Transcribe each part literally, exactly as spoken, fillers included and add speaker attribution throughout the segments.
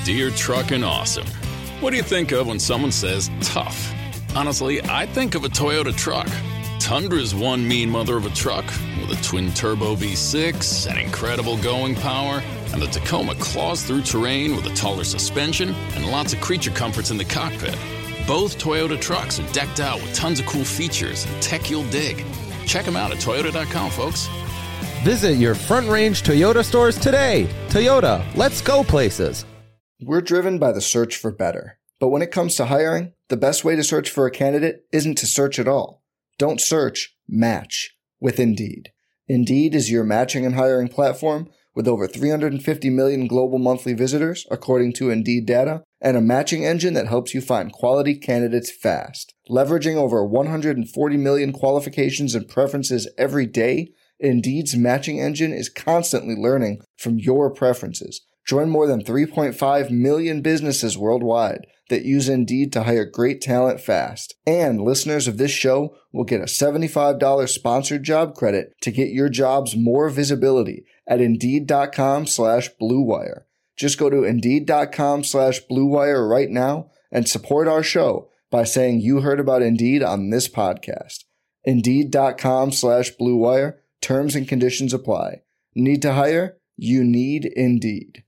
Speaker 1: Deere Truckin' Awesome. What do you think of when someone says tough? Honestly, I think of a Toyota truck. Tundra's one mean mother of a truck with a twin-turbo V six and incredible going power, and the Tacoma claws through terrain with a taller suspension and lots of creature comforts in the cockpit. Both Toyota trucks are decked out with tons of cool features and tech you'll dig. Check them out at toyota dot com, folks.
Speaker 2: Visit your Front Range Toyota stores today. Toyota, let's go places.
Speaker 3: We're driven by the search for better. But when it comes to hiring, the best way to search for a candidate isn't to search at all. Don't search, match with Indeed. Indeed is your matching and hiring platform with over three hundred fifty million global monthly visitors, according to Indeed data, and a matching engine that helps you find quality candidates fast. Leveraging over one hundred forty million qualifications and preferences every day, Indeed's matching engine is constantly learning from your preferences. Join more than three point five million businesses worldwide that use Indeed to hire great talent fast. And listeners of this show will get a seventy-five dollars sponsored job credit to get your jobs more visibility at Indeed.com slash Blue Wire. Just go to Indeed.com slash Blue Wire right now and support our show by saying you heard about Indeed on this podcast. Indeed.com slash Blue Wire. Terms and conditions apply. Need to hire? You need Indeed.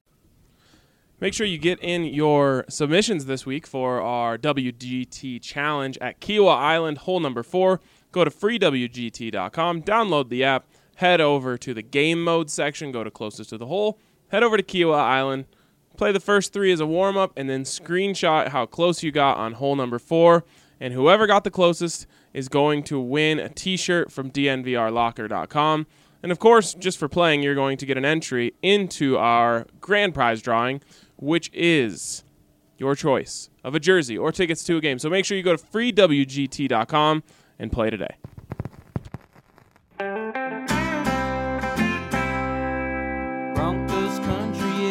Speaker 4: Make sure you get in your submissions this week for our W G T challenge at Kiowa Island, hole number four. Go to free W G T dot com, download the app, head over to the game mode section, go to closest to the hole, head over to Kiowa Island, play the first three as a warm-up, and then screenshot how close you got on hole number four. And whoever got the closest is going to win a t-shirt from D N V R locker dot com. And, of course, just for playing, you're going to get an entry into our grand prize drawing, which is your choice of a jersey or tickets to a game. So make sure you go to free W G T dot com and play today.
Speaker 5: Broncos country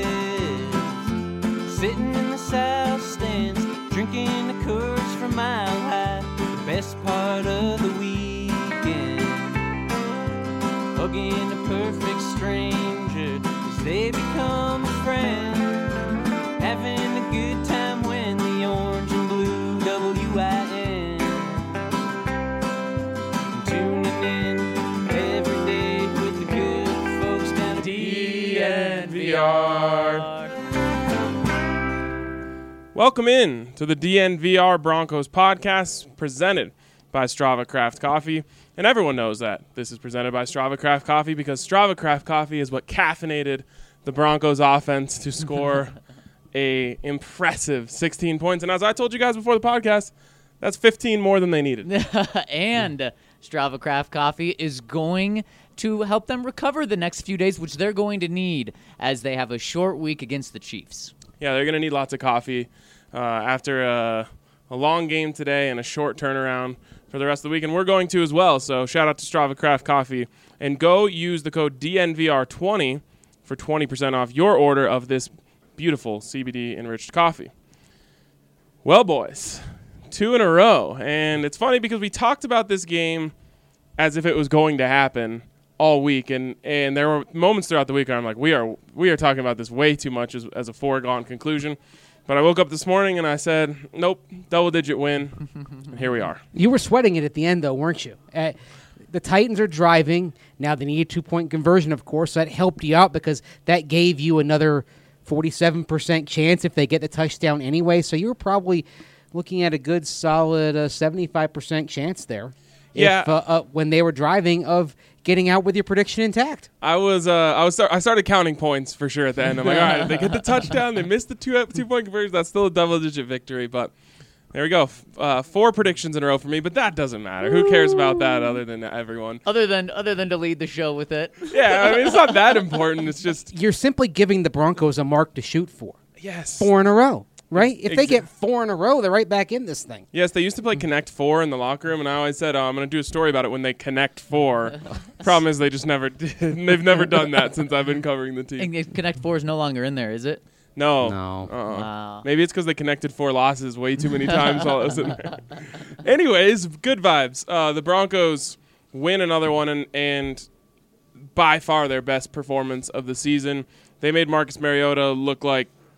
Speaker 5: is sitting in the south stands, drinking the Coors from Mile High. The best part of the weekend, hugging a perfect stranger as they become a friend. Having a good time when the orange and blue W I N. Tuning in every day with the good folks down at D N V R.
Speaker 4: Welcome in to the D N V R Broncos podcast presented by Strava Craft Coffee. And everyone knows that this is presented by Strava Craft Coffee because Strava Craft Coffee is what caffeinated the Broncos offense to score a impressive sixteen points. And as I told you guys before the podcast, that's fifteen more than they needed.
Speaker 6: And Strava Craft Coffee is going to help them recover the next few days, which they're going to need as they have a short week against the Chiefs.
Speaker 4: Yeah, they're going to need lots of coffee uh, after a, a long game today and a short turnaround for the rest of the week. And we're going to as well. So shout out to Strava Craft Coffee. And go use the code D N V R twenty for twenty percent off your order of this beautiful C B D-enriched coffee. Well, boys, two in a row. And it's funny because we talked about this game as if it was going to happen all week. And, and there were moments throughout the week where I'm like, we are we are talking about this way too much as, as a foregone conclusion. But I woke up this morning and I said, nope, double-digit win. And here we are.
Speaker 7: You were sweating it at the end, though, weren't you? Uh, the Titans are driving. Now they need a two-point conversion, of course. So that helped you out because that gave you another forty-seven percent chance if they get the touchdown anyway. So you were probably looking at a good, solid uh, seventy-five percent chance there.
Speaker 4: Yeah.
Speaker 7: If, uh, uh, when they were driving of getting out with your prediction intact.
Speaker 4: I was, uh, I was, start, I started counting points for sure at the end. I'm like, all right, if they get the touchdown, they missed the two two point conversion. That's still a double-digit victory, but. There we go. Uh, four predictions in a row for me, but that doesn't matter. Who cares about that other than everyone?
Speaker 6: Other than other than to lead the show with it.
Speaker 4: Yeah, I mean, it's not that important. It's just...
Speaker 7: You're simply giving the Broncos a mark to shoot for.
Speaker 4: Yes.
Speaker 7: Four in a row, right? If
Speaker 4: Exa-
Speaker 7: they get four in a row, they're right back in this thing.
Speaker 4: Yes, they used to play Connect Four in the locker room, and I always said, oh, I'm going to do a story about it when they connect four. Problem is they just never did. They've never done that since I've been covering the team.
Speaker 6: And Connect Four is no longer in there, is it?
Speaker 4: No.
Speaker 7: No.
Speaker 4: Uh-uh.
Speaker 6: Wow.
Speaker 4: Maybe it's because they connected four losses way too many times while it was in there. Anyways, good vibes. Uh, the Broncos win another one, and, and by far their best performance of the season. They made Marcus Mariota look like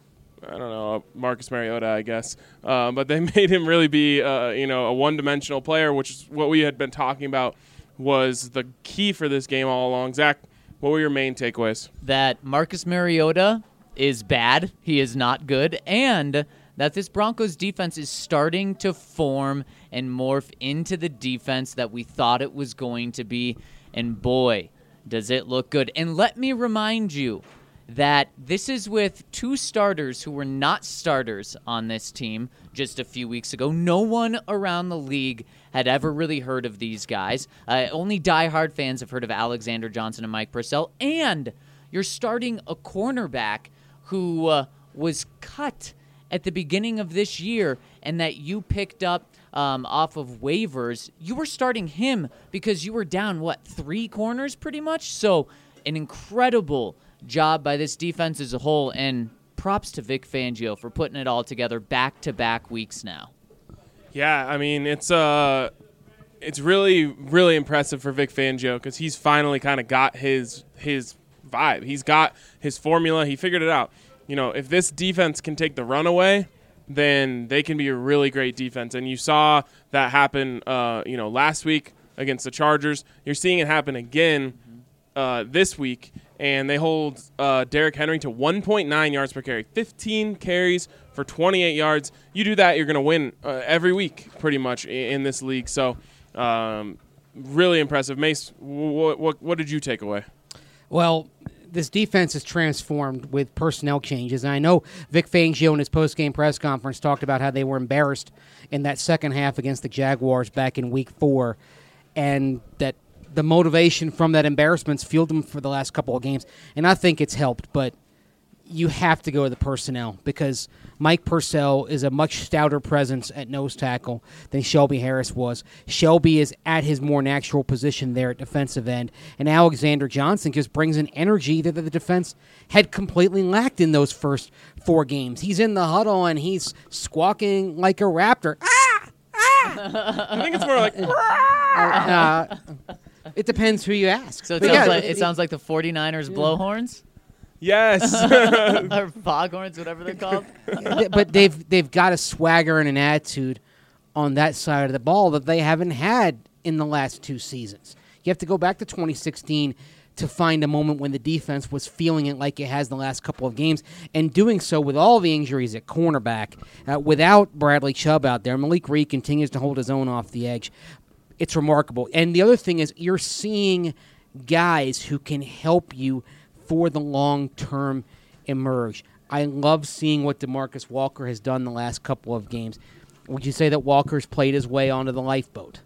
Speaker 4: I don't know, Marcus Mariota, I guess. Uh, but they made him really be, uh, you know, a one-dimensional player, which is what we had been talking about was the key for this game all along. Zach, what were your main takeaways?
Speaker 6: That Marcus Mariota is bad. He is not good. And that this Broncos defense is starting to form and morph into the defense that we thought it was going to be. And boy, does it look good. And let me remind you that this is with two starters who were not starters on this team just a few weeks ago. No one around the league had ever really heard of these guys. Uh, only diehard fans have heard of Alexander Johnson and Mike Purcell. And you're starting a cornerback who uh, was cut at the beginning of this year and that you picked up um, off of waivers. You were starting him because you were down, what, three corners pretty much? So an incredible job by this defense as a whole, and props to Vic Fangio for putting it all together back-to-back weeks now.
Speaker 4: Yeah, I mean, it's uh, it's really, really impressive for Vic Fangio because he's finally kind of got his his vibe. He's got his formula. He figured it out. You know, if this defense can take the run away, then they can be a really great defense. And you saw that happen, uh, you know, last week against the Chargers. You're seeing it happen again uh, this week. And they hold uh, Derrick Henry to one point nine yards per carry, fifteen carries for twenty-eight yards. You do that, you're going to win uh, every week pretty much in, in this league. So um, really impressive. Mace, what, what, what did you take away?
Speaker 7: Well, this defense is transformed with personnel changes. And I know Vic Fangio in his post-game press conference talked about how they were embarrassed in that second half against the Jaguars back in week four, and that the motivation from that embarrassment's fueled them for the last couple of games. And I think it's helped, but you have to go to the personnel because Mike Purcell is a much stouter presence at nose tackle than Shelby Harris was. Shelby is at his more natural position there at defensive end, and Alexander Johnson just brings an energy that the defense had completely lacked in those first four games. He's in the huddle, and he's squawking like a raptor. Ah! Ah!
Speaker 4: I think it's more like...
Speaker 7: uh, it depends who you ask.
Speaker 6: So it
Speaker 7: But
Speaker 6: sounds,
Speaker 7: yeah,
Speaker 6: like, it sounds like the 49ers blowhorns?
Speaker 4: Yes.
Speaker 6: Or foghorns, whatever they're called.
Speaker 7: but they've they've got a swagger and an attitude on that side of the ball that they haven't had in the last two seasons. You have to go back to twenty sixteen to find a moment when the defense was feeling it like it has the last couple of games, and doing so with all the injuries at cornerback, uh, without Bradley Chubb out there. Malik Reed continues to hold his own off the edge. It's remarkable. And the other thing is you're seeing guys who can help you for the long term emerge. I love seeing what DeMarcus Walker has done the last couple of games. Would you say that Walker's played his way onto the lifeboat?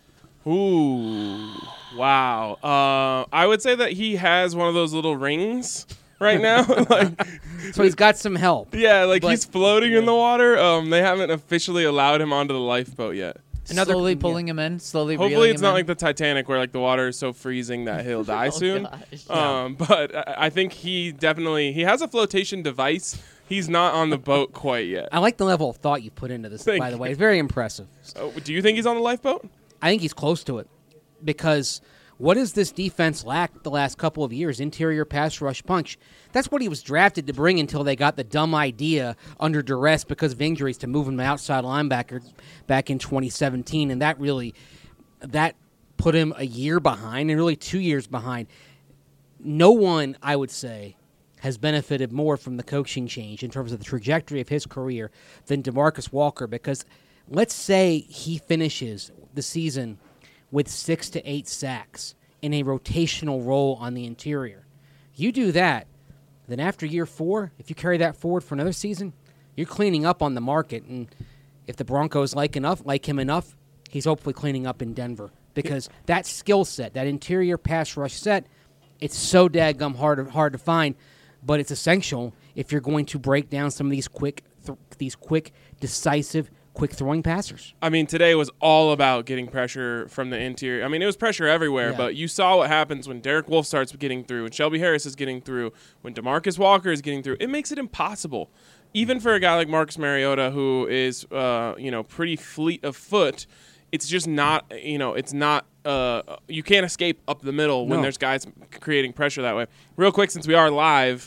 Speaker 4: Ooh, wow. Uh, I would say that he has one of those little rings right now. like,
Speaker 7: So he's got some help.
Speaker 4: yeah, like
Speaker 7: But-
Speaker 4: he's floating in the water. Um, they haven't officially allowed him onto the lifeboat yet.
Speaker 7: Another-
Speaker 6: slowly pulling him in, slowly
Speaker 4: Hopefully
Speaker 6: reeling
Speaker 4: it's
Speaker 6: him
Speaker 4: not
Speaker 6: in.
Speaker 4: like the Titanic where like the water is so freezing that he'll die
Speaker 6: Oh,
Speaker 4: soon.
Speaker 6: gosh.
Speaker 4: Um, but I I think he definitely he has a flotation device. He's not on the boat quite yet.
Speaker 7: I like the level of thought you put into this,
Speaker 4: Thank
Speaker 7: by the way.
Speaker 4: you.
Speaker 7: It's very impressive.
Speaker 4: Oh, do you think he's on the lifeboat?
Speaker 7: I think he's close to it because what does this defense lack the last couple of years? Interior pass rush punch. That's what he was drafted to bring until they got the dumb idea under duress because of injuries to move him to outside linebacker back in twenty seventeen, and that really that put him a year behind and really two years behind. No one, I would say, has benefited more from the coaching change in terms of the trajectory of his career than DeMarcus Walker, because let's say he finishes the season with six to eight sacks in a rotational role on the interior. You do that, then after year four, if you carry that forward for another season, you're cleaning up on the market. And if the Broncos like enough, like him enough, he's hopefully cleaning up in Denver, because that skill set, that interior pass rush set, it's so daggum hard hard to find, but it's essential if you're going to break down some of these quick, th- these quick, decisive, quick throwing passers.
Speaker 4: I mean, today was all about getting pressure from the interior. I mean, it was pressure everywhere,
Speaker 7: Yeah.
Speaker 4: but you saw what happens when Derek Wolfe starts getting through, when Shelby Harris is getting through, when DeMarcus Walker is getting through. It makes it impossible, even for a guy like Marcus Mariota, who is, uh, you know, pretty fleet of foot. It's just not, you know, it's not, uh, you can't escape up the middle when
Speaker 7: No.
Speaker 4: there's guys creating pressure that way. Real quick, since we are live,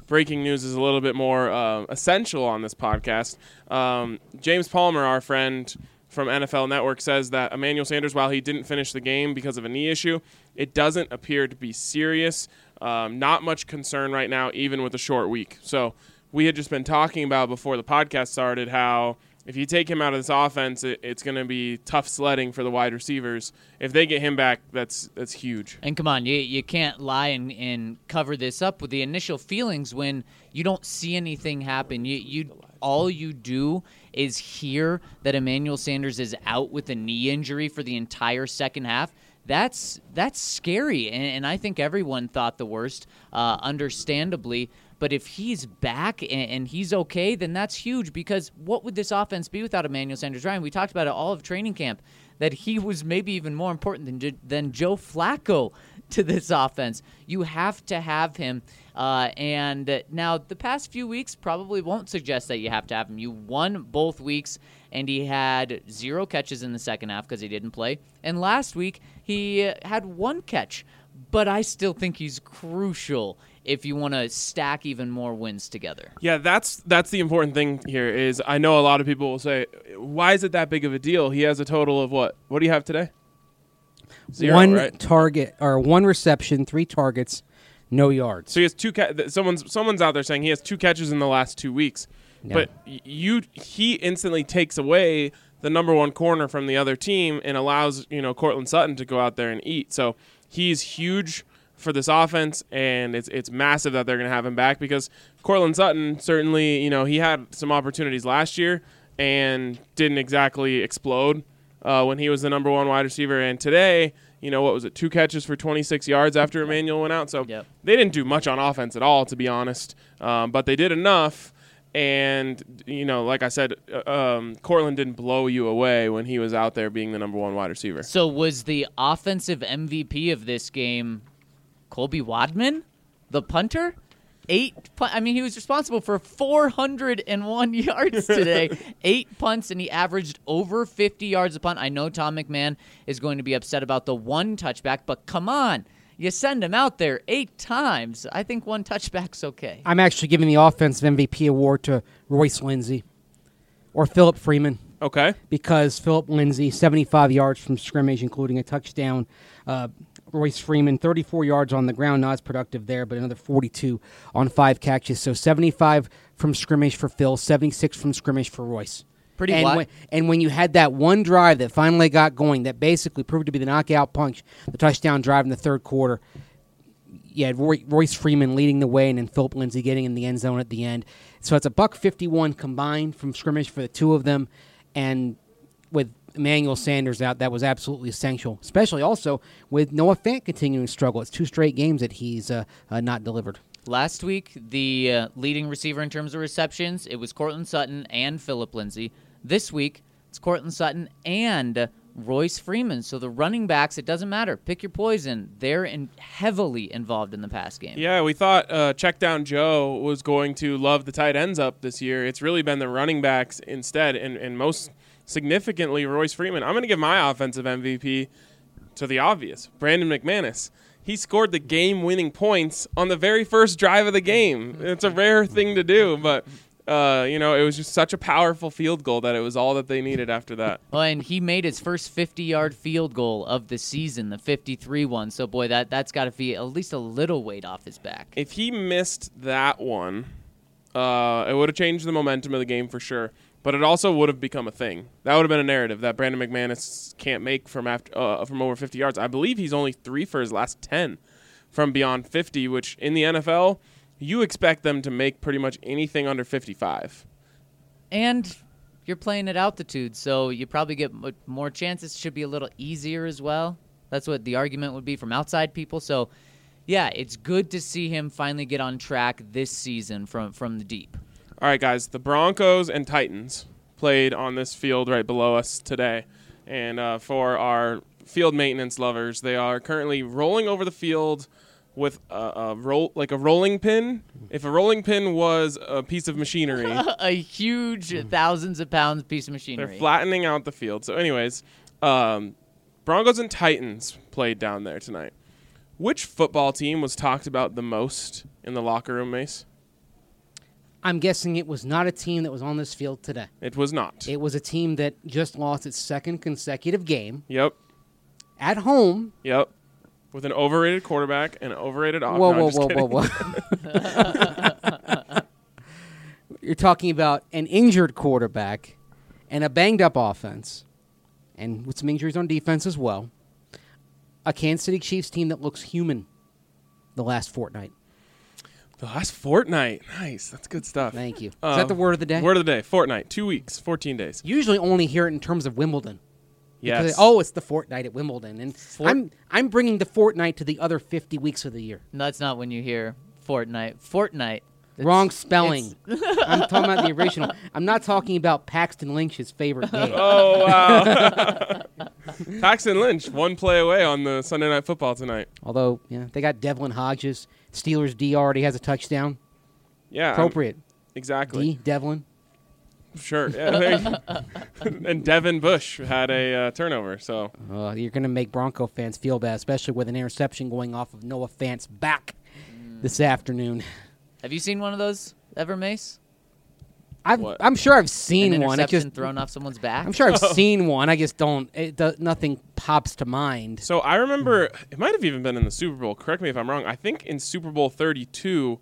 Speaker 4: breaking news is a little bit more uh, essential on this podcast. Um, James Palmer, our friend from N F L Network, says that Emmanuel Sanders, while he didn't finish the game because of a knee issue, it doesn't appear to be serious. Um, not much concern right now, even with a short week. So we had just been talking about before the podcast started how if you take him out of this offense, it, it's going to be tough sledding for the wide receivers. If they get him back, that's that's huge.
Speaker 6: And come on, you you can't lie and, and cover this up with the initial feelings when you don't see anything happen. You you all you do is hear that Emmanuel Sanders is out with a knee injury for the entire second half. That's that's scary, and, and I think everyone thought the worst, uh, understandably. But if he's back and, and he's okay, then that's huge, because what would this offense be without Emmanuel Sanders? Ryan, we talked about it all of training camp, that he was maybe even more important than than Joe Flacco to this offense. You have to have him. Uh, and now the past few weeks probably won't suggest that you have to have him. You won both weeks, and he had zero catches in the second half because he didn't play. And last week he had one catch. But I still think he's crucial if you want to stack even more wins together.
Speaker 4: Yeah, that's that's the important thing here is I know a lot of people will say, why is it that big of a deal? He has a total of what? What do you have today? Zero,
Speaker 7: one
Speaker 4: right?
Speaker 7: target or one reception, three targets, no yards.
Speaker 4: So he has two. Ca- someone's someone's out there saying he has two catches in the last two weeks,
Speaker 7: Yeah.
Speaker 4: but you he instantly takes away the number one corner from the other team and allows you know Cortland Sutton to go out there and eat. So he's huge for this offense, and it's it's massive that they're going to have him back because Cortland Sutton certainly you know he had some opportunities last year and didn't exactly explode uh, when he was the number one wide receiver. And today, you know, what was it, two catches for twenty-six yards after Emmanuel went out. So
Speaker 6: Yep.
Speaker 4: they didn't do much on offense at all, to be honest, um, but they did enough. And, you know, like I said, uh, um, Cortland didn't blow you away when he was out there being the number one wide receiver.
Speaker 6: So was the offensive M V P of this game Colby Wadman, the punter? Eight. Pun- I mean, he was responsible for four hundred one yards today. Eight punts, and he averaged over fifty yards a punt. I know Tom McMahon is going to be upset about the one touchback, but come on. You send him out there eight times. I think one touchback's okay.
Speaker 7: I'm actually giving the offensive M V P award to Royce Lindsey or Philip Freeman.
Speaker 4: Okay.
Speaker 7: Because Philip Lindsay, seventy-five yards from scrimmage, including a touchdown. Uh, Royce Freeman, thirty-four yards on the ground, not as productive there, but another forty-two on five catches. So seventy-five from scrimmage for Phil, seventy-six from scrimmage for Royce.
Speaker 6: Pretty
Speaker 7: and
Speaker 6: wide.
Speaker 7: when, and when you had that one drive that finally got going, that basically proved to be the knockout punch, the touchdown drive in the third quarter, you had Roy, Royce Freeman leading the way and then Philip Lindsay getting in the end zone at the end. So it's a buck fifty-one combined from scrimmage for the two of them. And with Emmanuel Sanders out, that was absolutely essential, especially also with Noah Fant continuing to struggle. It's two straight games that he's uh, uh, not delivered.
Speaker 6: Last week, the uh, leading receiver in terms of receptions, it was Cortland Sutton and Philip Lindsay. This week, it's Cortland Sutton and Royce Freeman. So the running backs, it doesn't matter. Pick your poison. They're in heavily involved in the pass game.
Speaker 4: Yeah, we thought uh, Check Down Joe was going to love the tight ends up this year. It's really been the running backs instead, and, and most significantly, Royce Freeman. I'm going to give my offensive M V P to the obvious, Brandon McManus. He scored the game-winning points on the very first drive of the game. It's a rare thing to do, but uh, you know, it was just such a powerful field goal that it was all that they needed after that.
Speaker 6: Well, and he made his first fifty-yard field goal of the season, the fifty-three one. So, boy, that, that's got to be at least a little weight off his back.
Speaker 4: If he missed that one, uh, it would have changed the momentum of the game for sure. But it also would have become a thing. That would have been a narrative that Brandon McManus can't make from after uh, from over fifty yards. I believe he's only three for his last ten from beyond fifty, which in the N F L, you expect them to make pretty much anything under fifty-five.
Speaker 6: And you're playing at altitude, so you probably get m- more chances. Should be a little easier as well. That's what the argument would be from outside people. So, yeah, it's good to see him finally get on track this season from, from the deep.
Speaker 4: All right, guys, the Broncos and Titans played on this field right below us today. And uh, for our field maintenance lovers, they are currently rolling over the field with a, a roll like a rolling pin. If a rolling pin was a piece of machinery,
Speaker 6: A huge, thousands of pounds piece of machinery.
Speaker 4: they're flattening out the field. So anyways, um, Broncos and Titans played down there tonight. Which football team was talked about the most in the locker room, Mace?
Speaker 7: I'm guessing it was not a team that was on this field today.
Speaker 4: It was not.
Speaker 7: It was a team that just lost its second consecutive game
Speaker 4: Yep.
Speaker 7: at home.
Speaker 4: Yep. With an overrated quarterback and an overrated offense.
Speaker 7: Whoa,
Speaker 4: No,
Speaker 7: whoa,
Speaker 4: I'm just
Speaker 7: whoa,
Speaker 4: kidding.
Speaker 7: whoa, whoa. You're talking about an injured quarterback and a banged-up offense, and with some injuries on defense as well. A Kansas City Chiefs team that looks human the last fortnight.
Speaker 4: The last fortnight. Nice. That's good stuff.
Speaker 7: Thank you. Is
Speaker 4: Uh,
Speaker 7: that the word of the day?
Speaker 4: Word of the day. Fortnight. Two weeks. fourteen days.
Speaker 7: Usually only hear it in terms of Wimbledon.
Speaker 4: Yes.
Speaker 7: Because, oh, it's the fortnight at Wimbledon. And
Speaker 6: Fort-
Speaker 7: I'm I'm bringing the fortnight to the other fifty weeks of the year.
Speaker 6: That's not when you hear Fortnite. Fortnite. It's-
Speaker 7: Wrong spelling.
Speaker 6: it's-
Speaker 7: I'm talking about the original. I'm not talking about Paxton Lynch's favorite game.
Speaker 4: Oh, wow. Paxton Lynch, one play away on the Sunday Night Football tonight.
Speaker 7: Although, you know, they got Devlin Hodges. Steelers D already has a touchdown.
Speaker 4: Yeah. um,
Speaker 7: Appropriate.
Speaker 4: Exactly.
Speaker 7: D, Devlin.
Speaker 4: Sure. Yeah, there you- and Devin Bush had a uh, turnover. So
Speaker 7: Uh, you're going to make Bronco fans feel bad, especially with an interception going off of Noah Fant's back this afternoon.
Speaker 6: Have you seen one of those ever, Mace?
Speaker 7: I've,
Speaker 4: What?
Speaker 7: I'm sure I've
Speaker 6: An
Speaker 7: seen one. It
Speaker 6: interception
Speaker 7: just,
Speaker 6: thrown off someone's back?
Speaker 7: I'm sure I've seen one. I just don't. It does, nothing pops to mind.
Speaker 4: So I remember it might have even been in the Super Bowl. Correct me if I'm wrong. I think in Super Bowl thirty-two,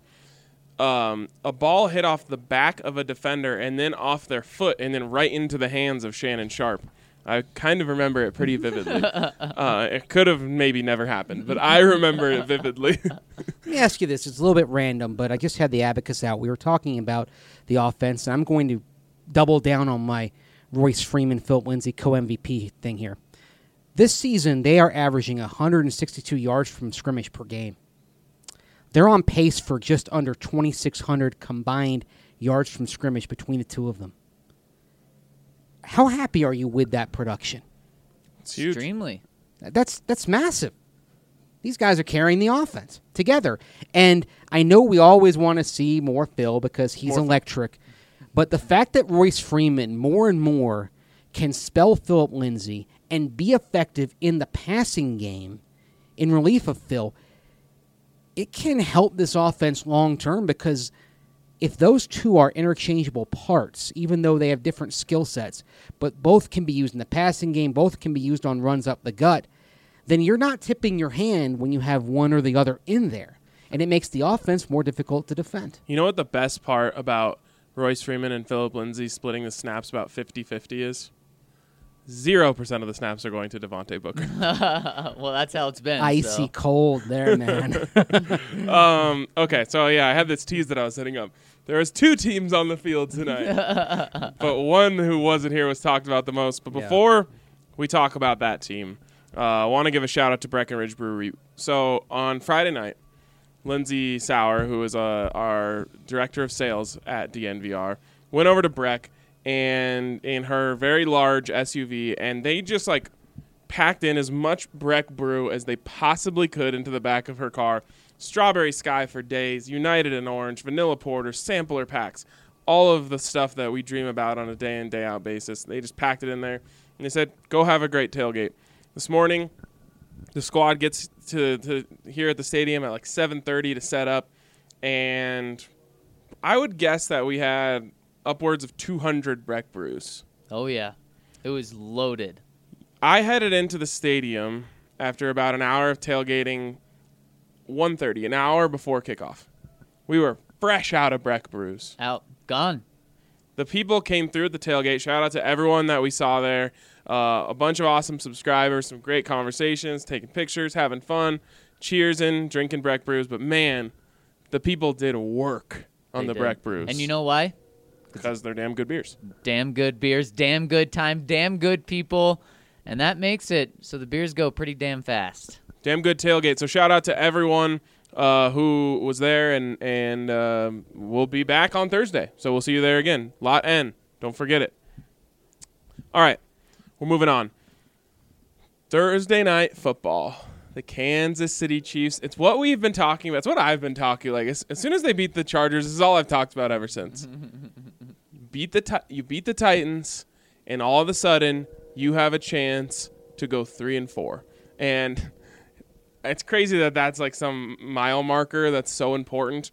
Speaker 4: um, a ball hit off the back of a defender and then off their foot and then right into the hands of Shannon Sharp. I kind of remember it pretty vividly. uh, it could have maybe never happened, but I remember it vividly.
Speaker 7: Let me ask you this. It's a little bit random, but I just had the abacus out. We were talking about the offense, and I'm going to double down on my Royce Freeman, Philip Lindsay co-M V P thing here. This season, they are averaging one hundred sixty-two yards from scrimmage per game. They're on pace for just under twenty-six hundred combined yards from scrimmage between the two of them. How happy are you with that production?
Speaker 4: It's huge.
Speaker 6: Extremely.
Speaker 7: That's that's massive. These guys are carrying the offense together. And I know we always want to see more Phil because he's
Speaker 4: More-
Speaker 7: electric. But the fact that Royce Freeman more and more can spell Philip Lindsay and be effective in the passing game in relief of Phil, it can help this offense long term because if those two are interchangeable parts, even though they have different skill sets, but both can be used in the passing game, both can be used on runs up the gut, then you're not tipping your hand when you have one or the other in there. And it makes the offense more difficult to defend.
Speaker 4: You know what the best part about Royce Freeman and Philip Lindsay splitting the snaps about fifty-fifty is? Zero percent of the snaps are going to Devontae Booker.
Speaker 6: Well, that's how it's been.
Speaker 7: Icy
Speaker 6: so.
Speaker 7: cold there, man.
Speaker 4: um, okay, so yeah, I had this tease that I was setting up. There was two teams on the field tonight, but one who wasn't here was talked about the most. But
Speaker 7: Yeah.
Speaker 4: before we talk about that team, uh, I want to give a shout out to Breckenridge Brewery. So on Friday night, Lindsay Sauer, who is uh, our director of sales at D N V R, went over to Breck and in her very large S U V, and they just like packed in as much Breck brew as they possibly could into the back of her car. Strawberry Sky for days, United and Orange, Vanilla Porter, sampler packs, all of the stuff that we dream about on a day in, day out basis. They just packed it in there, and they said, go have a great tailgate. This morning, the squad gets to, to here at the stadium at like seven thirty to set up, and I would guess that we had upwards of two hundred Breck brews.
Speaker 6: Oh, yeah. It was loaded.
Speaker 4: I headed into the stadium after about an hour of tailgating, one thirty, an hour before kickoff. We were fresh out of Breck brews.
Speaker 6: Out. Gone.
Speaker 4: The people came through at the tailgate. Shout out to everyone that we saw there. Uh, a bunch of awesome subscribers, some great conversations, taking pictures, having fun, cheersing, drinking Breck brews. But, man, the people did work on
Speaker 6: They
Speaker 4: the
Speaker 6: did.
Speaker 4: Breck brews.
Speaker 6: And you know why?
Speaker 4: Because they're damn good beers.
Speaker 6: Damn good beers, damn good time, damn good people. And that makes it so the beers go pretty damn fast.
Speaker 4: Damn good tailgate. So shout out to everyone uh, who was there, and and um, we'll be back on Thursday. So we'll see you there again. Lot N. Don't forget it. All right, we're moving on. Thursday night football. The Kansas City Chiefs. It's what we've been talking about. It's what I've been talking like. As, as soon as they beat the Chargers, this is all I've talked about ever since. beat the ti- you beat the Titans, and all of a sudden you have a chance to go three and four. And it's crazy that that's like some mile marker that's so important.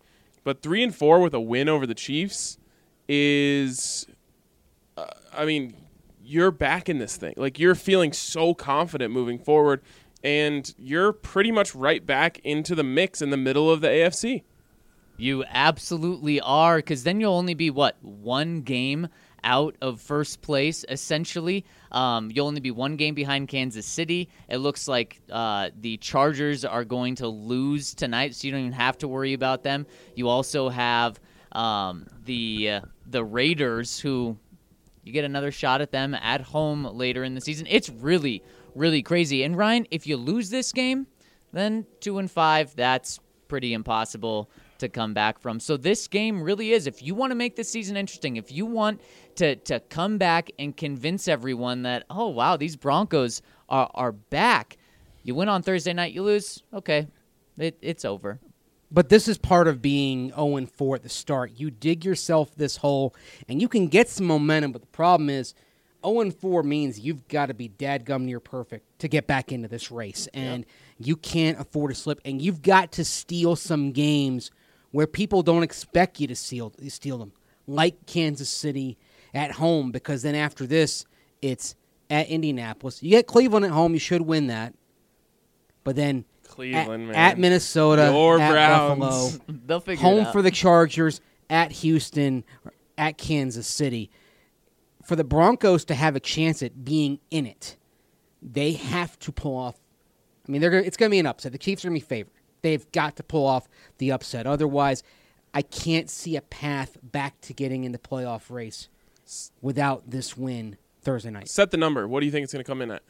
Speaker 4: But three and four with a win over the Chiefs is, uh, I mean, you're back in this thing. Like, you're feeling so confident moving forward, and you're pretty much right back into the mix in the middle of the A F C.
Speaker 6: You absolutely are, because then you'll only be, what, one game out of first place, essentially. Um, you'll only be one game behind Kansas City. It looks like uh, the Chargers are going to lose tonight, so you don't even have to worry about them. You also have um, the uh, the Raiders, who you get another shot at them at home later in the season. It's really, really crazy. And Ryan, if you lose this game, then two and five, that's pretty impossible to come back from. So this game really is, if you want to make this season interesting, if you want to to come back and convince everyone that, oh, wow, these Broncos are, are back. You win on Thursday night, you lose, okay, it, it's over.
Speaker 7: But this is part of being oh and four at the start. You dig yourself this hole, and you can get some momentum, but the problem is oh and four means you've got to be dadgum near perfect to get back into this race, and yep. you can't afford to slip, and you've got to steal some games where people don't expect you to steal, steal them, like Kansas City at home, because then after this, it's at Indianapolis. You get Cleveland at home, you should win that. But then
Speaker 4: Cleveland,
Speaker 7: at,
Speaker 4: man.
Speaker 7: at Minnesota,
Speaker 4: Your
Speaker 7: at
Speaker 4: Browns.
Speaker 7: Buffalo,
Speaker 6: They'll figure
Speaker 7: home
Speaker 6: it out.
Speaker 7: for the Chargers, at Houston, at Kansas City. For the Broncos to have a chance at being in it, they have to pull off. I mean, they're gonna, it's going to be an upset. The Chiefs are going to be favored. They've got to pull off the upset. Otherwise, I can't see a path back to getting in the playoff race without this win Thursday night.
Speaker 4: Set the number. What do you think it's going to come in at?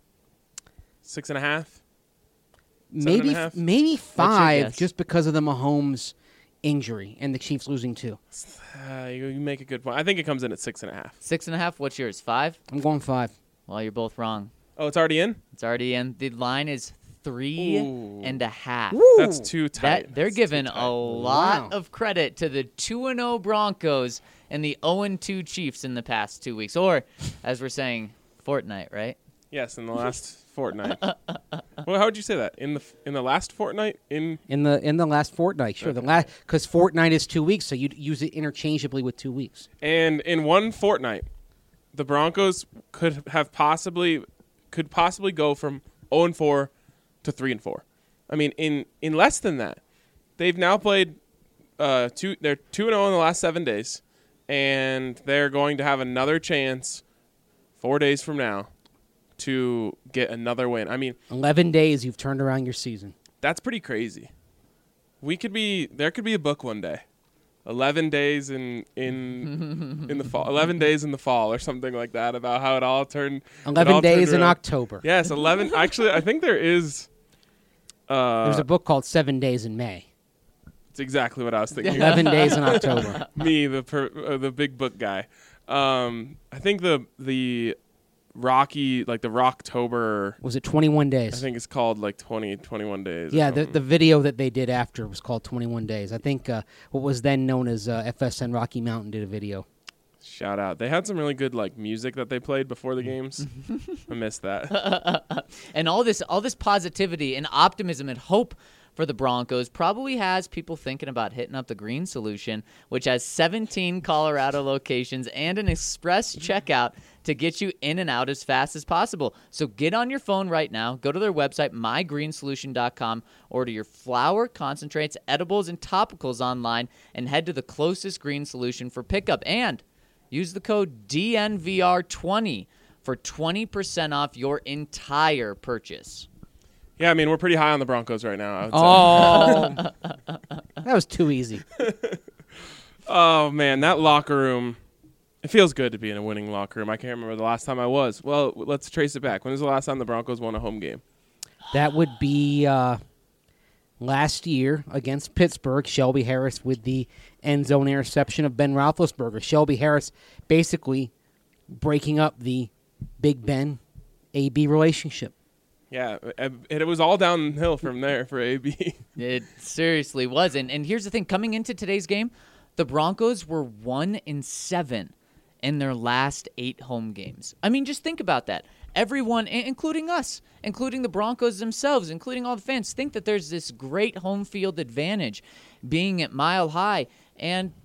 Speaker 4: Six and a half? Seven
Speaker 7: Maybe
Speaker 4: and a half?
Speaker 7: maybe five,
Speaker 6: guess?
Speaker 7: just because of the Mahomes injury and the Chiefs losing two.
Speaker 4: Uh, you, you make a good point. I think it comes in at six and a half.
Speaker 6: Six and a half, what's yours, five?
Speaker 7: I'm going five.
Speaker 6: Well, you're both wrong.
Speaker 4: Oh, it's already in?
Speaker 6: It's already in. The line is three
Speaker 4: Ooh.
Speaker 6: and a half.
Speaker 4: That's too tight.
Speaker 6: That, they're
Speaker 4: That's
Speaker 6: giving
Speaker 4: too
Speaker 6: a
Speaker 4: tight.
Speaker 6: lot
Speaker 7: Wow.
Speaker 6: of credit to the two and oh Broncos and the oh and two Chiefs in the past two weeks. Or, as we're saying, fortnight, right?
Speaker 4: Yes, in the last fortnight. Well, how would you say that? In the in the last fortnight? In
Speaker 7: In the in the last fortnight, sure. The last because fortnight is two weeks, so you'd use it interchangeably with two weeks.
Speaker 4: And in one fortnight, the Broncos could have possibly could possibly go from oh and four to three and four. I mean, in, in less than that, they've now played uh two. They're two and zero in the last seven days, and they're going to have another chance four days from now to get another win. I mean,
Speaker 7: Eleven days, you've turned around your season.
Speaker 4: that's pretty crazy. We could be there. Could be a book one day. Eleven days in in in the fall. Eleven days in the fall, or something like that, about how it all turned. it
Speaker 7: Eleven
Speaker 4: all turned
Speaker 7: days in
Speaker 4: around.
Speaker 7: October.
Speaker 4: Yes, eleven. Actually, I think there is. Uh,
Speaker 7: There's a book called Seven Days in May.
Speaker 4: It's exactly what I was thinking.
Speaker 7: Eleven days in October.
Speaker 4: Me, the per, uh, the big book guy. Um, I think the the Rocky, like the Rocktober.
Speaker 7: Was it twenty-one
Speaker 4: I
Speaker 7: days?
Speaker 4: think it's called like twenty, twenty-one days. or
Speaker 7: Yeah, the,
Speaker 4: something.
Speaker 7: the video that they did after was called twenty-one days. I think uh, what was then known as uh, F S N Rocky Mountain did a video.
Speaker 4: Shout out. They had some really good like music that they played before the games. I missed that.
Speaker 6: And all this all this positivity and optimism and hope for the Broncos probably has people thinking about hitting up the Green Solution, which has seventeen Colorado locations and an express checkout to get you in and out as fast as possible. So get on your phone right now, go to their website, my green solution dot com, order your flour, concentrates, edibles, and topicals online, and head to the closest Green Solution for pickup. And use the code D N V R twenty for twenty percent off your entire purchase.
Speaker 4: Yeah, I mean we're pretty high on the Broncos right now. I would say.
Speaker 7: Oh, that was too easy.
Speaker 4: Oh man, that locker room. It feels good to be in a winning locker room. I can't remember the last time I was. Well, let's trace it back. When was the last time the Broncos won a home game?
Speaker 7: That would be uh, last year against Pittsburgh. Shelby Harris with the end zone interception of Ben Roethlisberger. Shelby Harris basically breaking up the Big Ben A B relationship.
Speaker 4: Yeah, and it was all downhill from there for A B.
Speaker 6: It seriously was. And, and here's the thing. Coming into today's game, the Broncos were one in seven in their last eight home games. I mean, just think about that. everyone, i- including us, including the Broncos themselves, including all the fans, think that there's this great home field advantage being at Mile High. And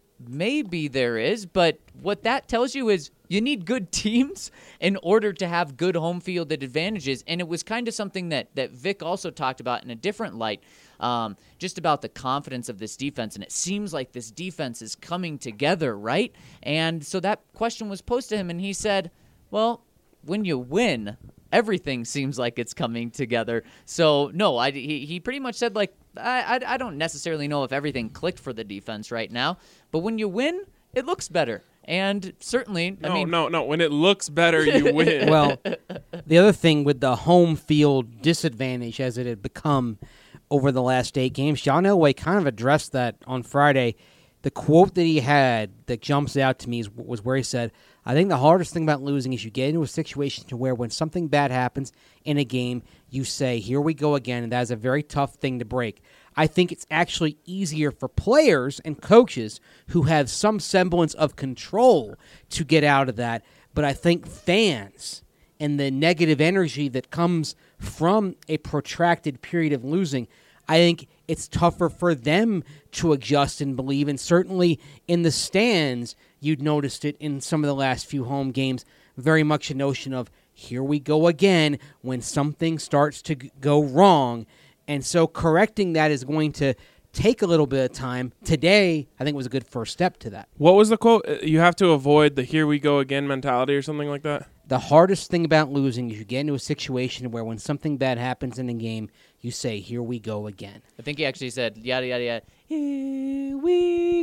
Speaker 6: maybe there is, but what that tells you is you need good teams in order to have good home field advantages. And it was kind of something that, that Vic also talked about in a different light, um, just about the confidence of this defense. And it seems like this defense is coming together, right? And so that question was posed to him, and he said, well, when you win, everything seems like it's coming together. So, no, I, he, he pretty much said, like, I, I, I don't necessarily know if everything clicked for the defense right now, but when you win, it looks better. And certainly,
Speaker 4: No,
Speaker 6: I mean,
Speaker 4: no, no. When it looks better, you win.
Speaker 7: Well, the other thing with the home field disadvantage as it had become over the last eight games, John Elway kind of addressed that on Friday. The quote that he had that jumps out to me is, was where he said, I think the hardest thing about losing is you get into a situation to where when something bad happens in a game, you say, here we go again, and that is a very tough thing to break. I think it's actually easier for players and coaches who have some semblance of control to get out of that, but I think fans and the negative energy that comes from a protracted period of losing, I think it's tougher for them to adjust and believe. And certainly in the stands, you'd noticed it in some of the last few home games, very much a notion of, here we go again when something starts to g- go wrong. And so correcting that is going to take a little bit of time. Today, I think was a good first step to that.
Speaker 4: What was the quote? Uh, You have to avoid the here we go again mentality or something like that?
Speaker 7: The hardest thing about losing is you get into a situation where when something bad happens in a game, you say, here we go again.
Speaker 6: I think he actually said, yada, yada, yada, here we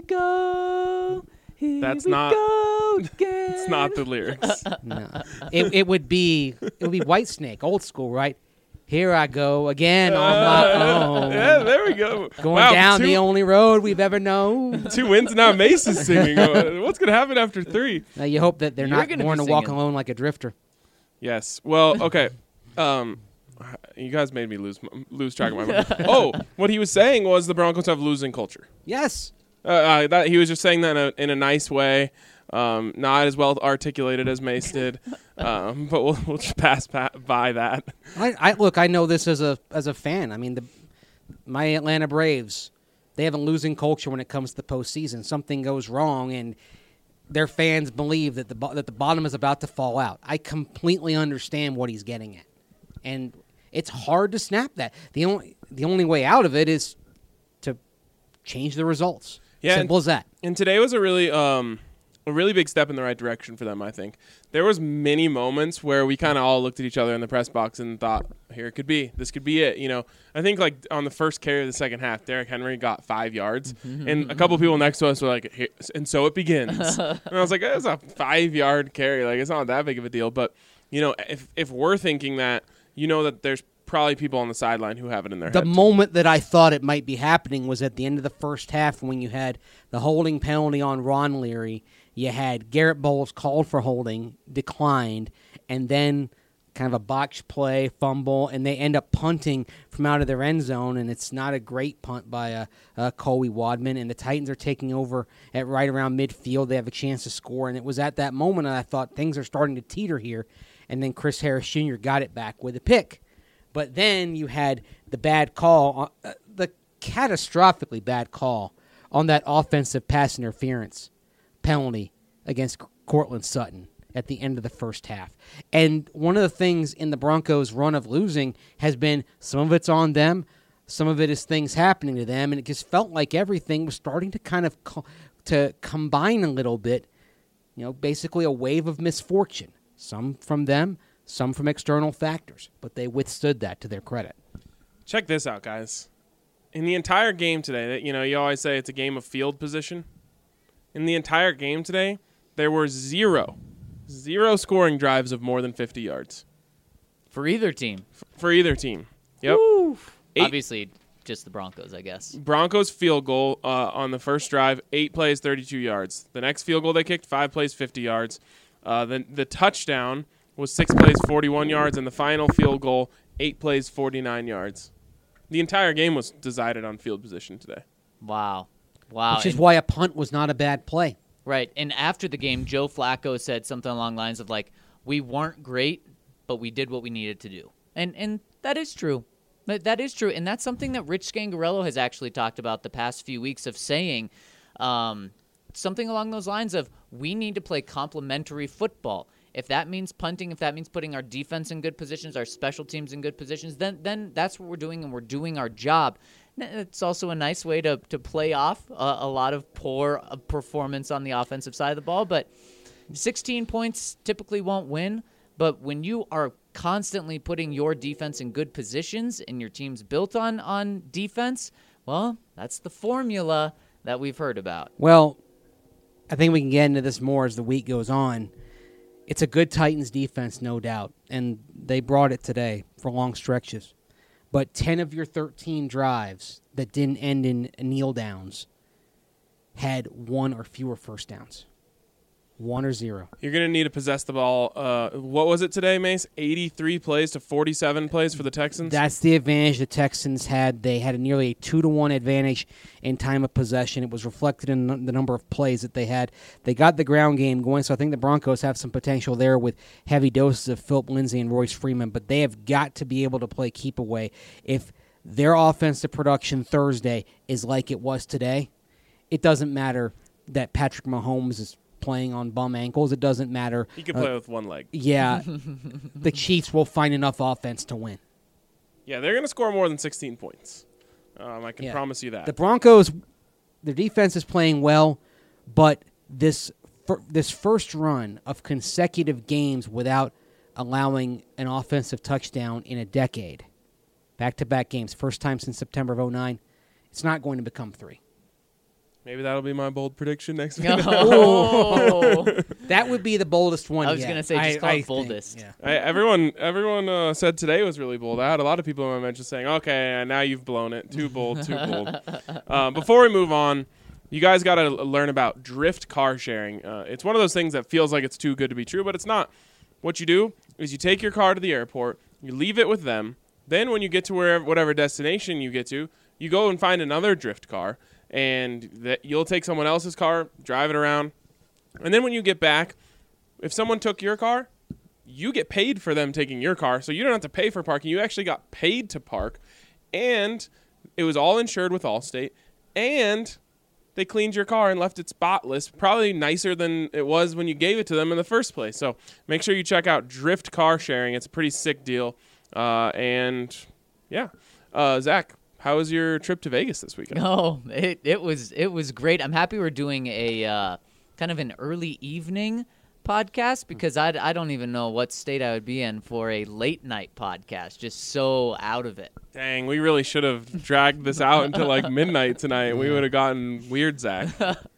Speaker 6: go, here
Speaker 4: That's
Speaker 6: we
Speaker 4: not-
Speaker 6: go again.
Speaker 4: It's not the lyrics.
Speaker 7: No. it, it would be it would be Whitesnake, old school, right? Here I go again on my own.
Speaker 4: Yeah, there we go.
Speaker 7: Going
Speaker 4: Wow,
Speaker 7: down
Speaker 4: two,
Speaker 7: the only road we've ever known.
Speaker 4: two wins now. Mace is singing. Uh, What's going to happen after three?
Speaker 7: Now you hope that they're
Speaker 6: You're
Speaker 7: not
Speaker 6: gonna
Speaker 7: born
Speaker 6: be
Speaker 7: to walk
Speaker 6: singing.
Speaker 7: alone like a drifter.
Speaker 4: Yes. Well, okay. Um, you guys made me lose lose track of my mind. Oh, what he was saying was the Broncos have losing culture.
Speaker 7: Yes.
Speaker 4: Uh, uh, that he was just saying that in a, in a nice way, um, not as well articulated as Mace did, um, but we'll we'll just pass pa- by that.
Speaker 7: I, I look. I know this as a as a fan. I mean, the my Atlanta Braves, they have a losing culture when it comes to the postseason. Something goes wrong, and their fans believe that the bo- that the bottom is about to fall out. I completely understand what he's getting at, and it's hard to snap that. the only The only way out of it is to change the results.
Speaker 4: Yeah,
Speaker 7: Simple
Speaker 4: and-
Speaker 7: as that.
Speaker 4: And today was a really um a really big step in the right direction for them, I think. There was many moments where we kind of all looked at each other in the press box and thought, here it could be. This could be it. You know, I think like on the first carry of the second half, Derrick Henry got five yards. And a couple people next to us were like, "Here- and so it begins. And I was like, it's a five-yard carry. Like, it's not that big of a deal. But, you know, if if we're thinking that, you know that there's probably people on the sideline who have it in their
Speaker 7: The
Speaker 4: head.
Speaker 7: moment that I thought it might be happening was at the end of the first half when you had the holding penalty on Ron Leary. You had Garrett Bowles called for holding, declined, and then kind of a botched play, fumble, and they end up punting from out of their end zone, and it's not a great punt by uh, uh, Coley Wadman, and the Titans are taking over at right around midfield. They have a chance to score, and it was at that moment that I thought things are starting to teeter here, and then Chris Harris Junior got it back with a pick. But then you had the bad call, uh, the catastrophically bad call on that offensive pass interference penalty against Cortland Sutton at the end of the first half. And one of the things in the Broncos' run of losing has been some of it's on them, some of it is things happening to them, and it just felt like everything was starting to kind of co- to combine a little bit, you know, basically a wave of misfortune, some from them, some from external factors, but they withstood that to their credit.
Speaker 4: Check this out, guys. In the entire game today, you know, you always say it's a game of field position. In the entire game today, there were zero, zero scoring drives of more than fifty yards
Speaker 6: For either team.
Speaker 4: for either team. Yep. Eight-
Speaker 6: Obviously, just the Broncos, I guess.
Speaker 4: Broncos field goal uh, on the first drive, eight plays, thirty-two yards. The next field goal they kicked, five plays, fifty yards. Uh, the, the touchdown was six plays, forty-one yards, and the final field goal, eight plays, forty-nine yards. The entire game was decided on field position today.
Speaker 6: Wow. Wow.
Speaker 7: Which is
Speaker 6: And-
Speaker 7: why a punt was not a bad play.
Speaker 6: Right. And after the game, Joe Flacco said something along the lines of like, we weren't great, but we did what we needed to do. And and that is true. That that is true. And that's something that Rich Scangarello has actually talked about the past few weeks of saying um, something along those lines of we need to play complementary football. If that means punting, if that means putting our defense in good positions, our special teams in good positions, then then that's what we're doing, and we're doing our job. It's also a nice way to, to play off a, a lot of poor uh, performance on the offensive side of the ball. But sixteen points typically won't win. But when you are constantly putting your defense in good positions and your team's built on, on defense, well, that's the formula that we've heard about.
Speaker 7: Well, I think we can get into this more as the week goes on. It's a good Titans defense, no doubt, and they brought it today for long stretches. But ten of your thirteen drives that didn't end in kneel downs had one or fewer first downs. One or zero.
Speaker 4: You're going to need to possess the ball. Uh, what was it today, Mace? eighty-three plays to forty-seven plays for the Texans?
Speaker 7: That's the advantage the Texans had. They had a nearly a two to one advantage in time of possession. It was reflected in the number of plays that they had. They got the ground game going, so I think the Broncos have some potential there with heavy doses of Philip Lindsay and Royce Freeman, but they have got to be able to play keep away. If their offensive production Thursday is like it was today, it doesn't matter that Patrick Mahomes is playing on bum ankles. It doesn't matter.
Speaker 4: He can play
Speaker 7: uh,
Speaker 4: with one leg.
Speaker 7: Yeah. The Chiefs will find enough offense to win.
Speaker 4: Yeah, they're going to score more than sixteen points. Um, I can
Speaker 7: Yeah.
Speaker 4: promise you that.
Speaker 7: The Broncos, their defense is playing well, but this fir- this first run of consecutive games without allowing an offensive touchdown in a decade, back-to-back games, first time since September of oh nine, it's not going to become three.
Speaker 4: Maybe that'll be my bold prediction next week.
Speaker 6: Oh.
Speaker 7: That would be the boldest one
Speaker 6: I was
Speaker 7: yet.
Speaker 6: going to say, just
Speaker 7: I-
Speaker 6: call
Speaker 7: I
Speaker 6: it
Speaker 7: think,
Speaker 6: boldest.
Speaker 7: yeah.
Speaker 4: I, everyone everyone uh, said today was really bold. I had a lot of people in my mention saying, okay, now you've blown it. Too bold, too bold. Um, before we move on, you guys got to learn about drift car sharing. Uh, it's one of those things that feels like it's too good to be true, but it's not. What you do is you take your car to the airport, you leave it with them, then when you get to wherever, whatever destination you get to, you go and find another drift car, and that you'll take someone else's car, drive it around, and then when you get back, if someone took your car, you get paid for them taking your car, so you don't have to pay for parking. You actually got paid to park, and it was all insured with Allstate, and they cleaned your car and left it spotless, probably nicer than it was when you gave it to them in the first place. So make sure you check out Drift Car Sharing. It's a pretty sick deal, uh, and yeah. Uh, Zach, how was your trip to Vegas this weekend?
Speaker 6: No, it, it was it was great. I'm happy we're doing a uh, kind of an early evening podcast because I, I don't even know what state I would be in for a late night podcast. Just so out of it.
Speaker 4: Dang, we really should have dragged this out until like midnight tonight. We would have gotten weird, Zach.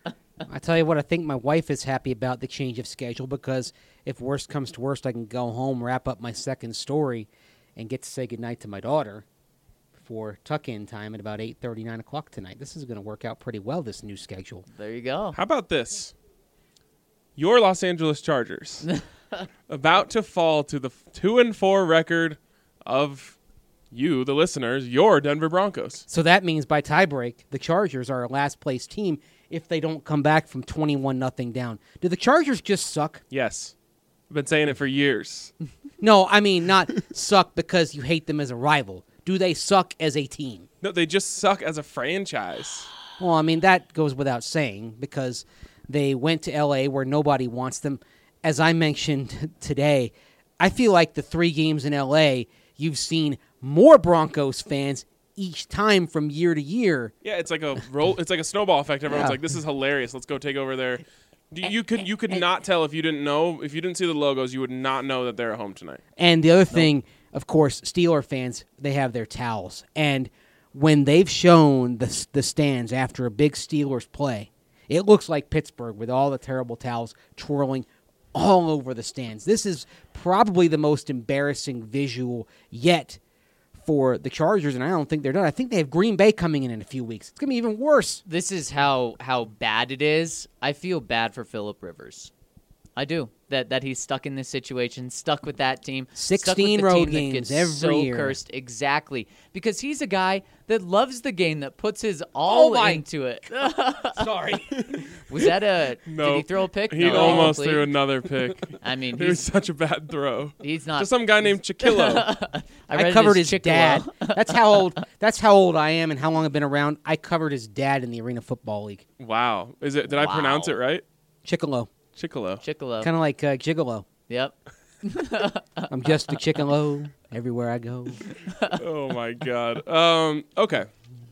Speaker 7: I tell you what, I think my wife is happy about the change of schedule because if worst comes to worst, I can go home, wrap up my second story, and get to say goodnight to my daughter for tuck-in time at about eight thirty, nine o'clock tonight. This is going to work out pretty well, this new schedule.
Speaker 6: There you go.
Speaker 4: How about this? Your Los Angeles Chargers about to fall to the two and four record of you, the listeners, your Denver Broncos.
Speaker 7: So that means by tiebreak, the Chargers are a last-place team if they don't come back from twenty-one nothing down. Do the Chargers just suck?
Speaker 4: Yes. I've been saying it for years.
Speaker 7: No, I mean not suck because you hate them as a rival. Do they suck as a team?
Speaker 4: No, they just suck as a franchise.
Speaker 7: Well, I mean, that goes without saying because they went to L A where nobody wants them. As I mentioned today, I feel like the three games in L A, you've seen more Broncos fans each time from year to year.
Speaker 4: Yeah, it's like a roll. It's like a snowball effect. Everyone's
Speaker 7: Yeah.
Speaker 4: like, "This is hilarious. Let's go take over there." You could you could not tell if you didn't know if you didn't see the logos, you would not know that they're at home tonight.
Speaker 7: And the other thing, of course, Steeler fans, they have their towels. And when they've shown the the stands after a big Steelers play, it looks like Pittsburgh with all the terrible towels twirling all over the stands. This is probably the most embarrassing visual yet for the Chargers, and I don't think they're done. I think they have Green Bay coming in in a few weeks. It's going to be even worse.
Speaker 6: This is how how bad it is. I feel bad for Phillip Rivers. I do. That that he's stuck in this situation, stuck with that team.
Speaker 7: sixteen
Speaker 6: stuck with the
Speaker 7: road
Speaker 6: team that
Speaker 7: games
Speaker 6: gets
Speaker 7: every
Speaker 6: so
Speaker 7: year.
Speaker 6: Cursed. Exactly. Because he's a guy that loves the game, that puts his all
Speaker 7: my-
Speaker 6: into it.
Speaker 7: Sorry.
Speaker 6: Was that a...
Speaker 4: No.
Speaker 6: Did he throw a pick?
Speaker 4: He
Speaker 6: No,
Speaker 4: almost
Speaker 6: complete.
Speaker 4: threw another pick.
Speaker 6: I mean,
Speaker 4: It was
Speaker 6: he's,
Speaker 4: such a bad throw.
Speaker 6: he's not...
Speaker 4: Just some guy named Chiquillo.
Speaker 6: I,
Speaker 7: I,
Speaker 6: read it
Speaker 7: covered
Speaker 6: as
Speaker 7: his
Speaker 6: Chickalo.
Speaker 7: dad. That's how old. That's how old I am and how long I've been around. I covered his dad in the Arena Football League.
Speaker 4: Wow. Is it? Did I pronounce
Speaker 6: Wow.
Speaker 4: it right?
Speaker 7: Chickalo,
Speaker 4: Chiquillo.
Speaker 6: Chickalo.
Speaker 7: kind of like uh, Gigolo.
Speaker 6: Yep.
Speaker 7: I'm just a Chickalo everywhere I go.
Speaker 4: Oh my God. Um. Okay.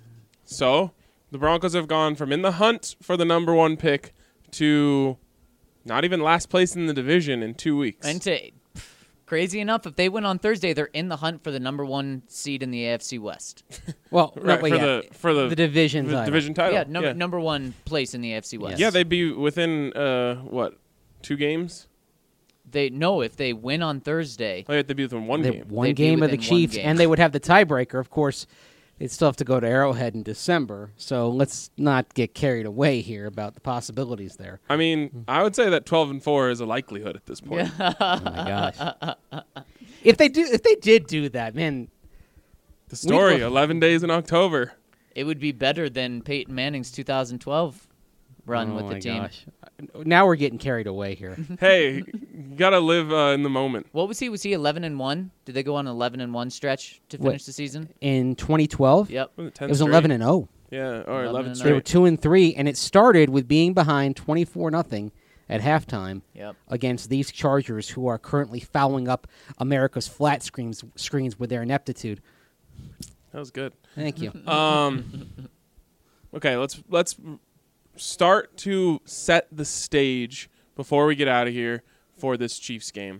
Speaker 4: So the Broncos have gone from in the hunt for the number one pick to not even last place in the division in two weeks.
Speaker 6: And to, pff, crazy enough, if they win on Thursday, they're in the hunt for the number one seed in the A F C West.
Speaker 7: Well, no,
Speaker 4: right,
Speaker 7: wait,
Speaker 4: for
Speaker 7: yeah,
Speaker 4: the for the,
Speaker 7: the division
Speaker 4: the
Speaker 7: title.
Speaker 4: division title.
Speaker 6: yeah, num-
Speaker 4: yeah.
Speaker 6: number one place in the A F C West.
Speaker 4: Yeah, they'd be within uh what two games?
Speaker 6: They know if they win on Thursday.
Speaker 4: Oh, yeah, they'd be within one
Speaker 7: They-
Speaker 4: game.
Speaker 7: one
Speaker 6: They'd be
Speaker 7: game of the
Speaker 6: within one
Speaker 7: Chiefs,
Speaker 6: game.
Speaker 7: and they would have the tiebreaker. Of course, they'd still have to go to Arrowhead in December. So let's not get carried away here about the possibilities there.
Speaker 4: I mean, I would say that twelve and four is a likelihood at this point.
Speaker 7: Oh my gosh! if they do, if they did do that, man,
Speaker 4: The story:
Speaker 7: We'd-
Speaker 4: eleven days in October.
Speaker 6: It would be better than Peyton Manning's two thousand twelve run
Speaker 7: oh
Speaker 6: with
Speaker 7: my
Speaker 6: the team.
Speaker 7: gosh. Now we're getting carried away here.
Speaker 4: Hey, you gotta live uh, in the moment.
Speaker 6: What was he? Was he eleven and one? Did they go on an eleven and one stretch to
Speaker 7: What?
Speaker 6: finish the season?
Speaker 7: In twenty twelve,
Speaker 6: Yep.
Speaker 4: Was it, ten
Speaker 7: it was
Speaker 4: straight?
Speaker 7: eleven and zero.
Speaker 4: Yeah, or
Speaker 6: eleven
Speaker 4: eleven
Speaker 6: and
Speaker 7: They were
Speaker 4: straight.
Speaker 7: two and three, and it started with being behind twenty-four nothing at halftime
Speaker 6: Yep.
Speaker 7: against these Chargers, who are currently fouling up America's flat screens screens with their ineptitude.
Speaker 4: That was good.
Speaker 7: Thank you.
Speaker 4: Um, okay, let's let's start to set the stage before we get out of here for this Chiefs game.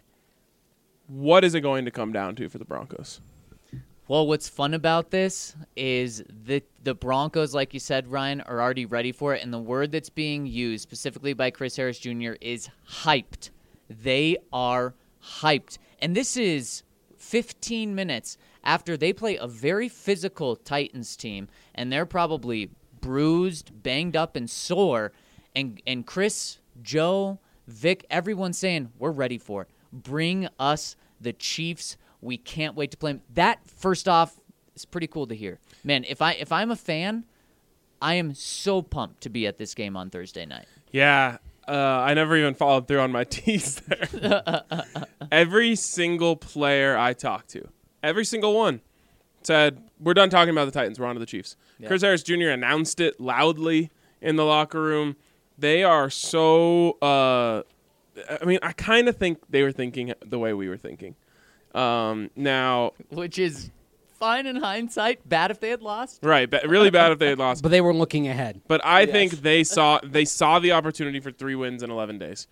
Speaker 4: What is it going to come down to for the Broncos?
Speaker 6: Well, what's fun about this is that the Broncos, like you said, Ryan, are already ready for it. And the word that's being used specifically by Chris Harris Junior is hyped. They are hyped. And this is fifteen minutes after they play a very physical Titans team. And they're probably bruised, banged up, and sore. And, and Chris, Joe, Vic, everyone's saying, we're ready for it. Bring us the Chiefs. We can't wait to play them. That, first off, is pretty cool to hear. Man, if, I, if I'm a fan, I am so pumped to be at this game on Thursday night.
Speaker 4: Yeah, uh, I never even followed through on my tease there. Every single player I talked to, every single one, said, we're done talking about the Titans. We're on to the Chiefs.
Speaker 6: Yeah.
Speaker 4: Chris Harris Junior announced it loudly in the locker room. They are so uh, – I mean, I kind of think they were thinking the way we were thinking. Um, now –
Speaker 6: Which is fine in hindsight, bad if they had lost.
Speaker 4: right, ba- really bad if they had lost.
Speaker 7: But they were looking ahead.
Speaker 4: But I think they saw they saw the opportunity for three wins in eleven days,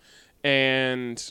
Speaker 4: and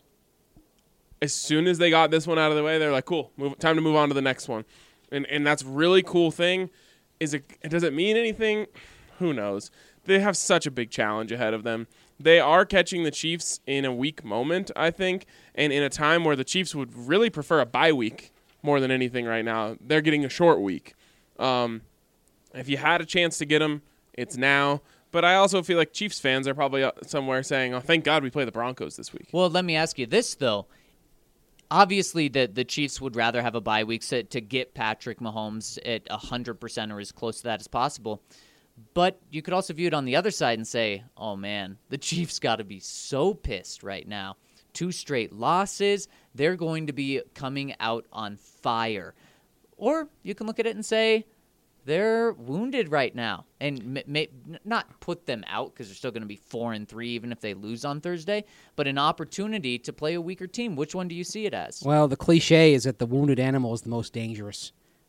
Speaker 4: as soon as they got this one out of the way, they're like, "Cool, move, time to move on to the next one." And and that's really cool thing. Is it does it mean anything? Who knows? They have such a big challenge ahead of them. They are catching the Chiefs in a weak moment, I think, and in a time where the Chiefs would really prefer a bye week more than anything right now. They're getting a short week. Um, if you had a chance to get them, it's now. But I also feel like Chiefs fans are probably uh, somewhere saying, "Oh, thank God we play the Broncos this week."
Speaker 6: Well, let me ask you this, though. Obviously, the, the Chiefs would rather have a bye week so, to get Patrick Mahomes at one hundred percent or as close to that as possible. But you could also view it on the other side and say, oh, man, the Chiefs got to be so pissed right now. Two straight losses. They're going to be coming out on fire. Or you can look at it and say, they're wounded right now, and may, may, not put them out because they're still going to be four and three even if they lose on Thursday, but an opportunity to play a weaker team. Which one do you see it as?
Speaker 7: Well, the cliche is that the wounded animal is the most dangerous.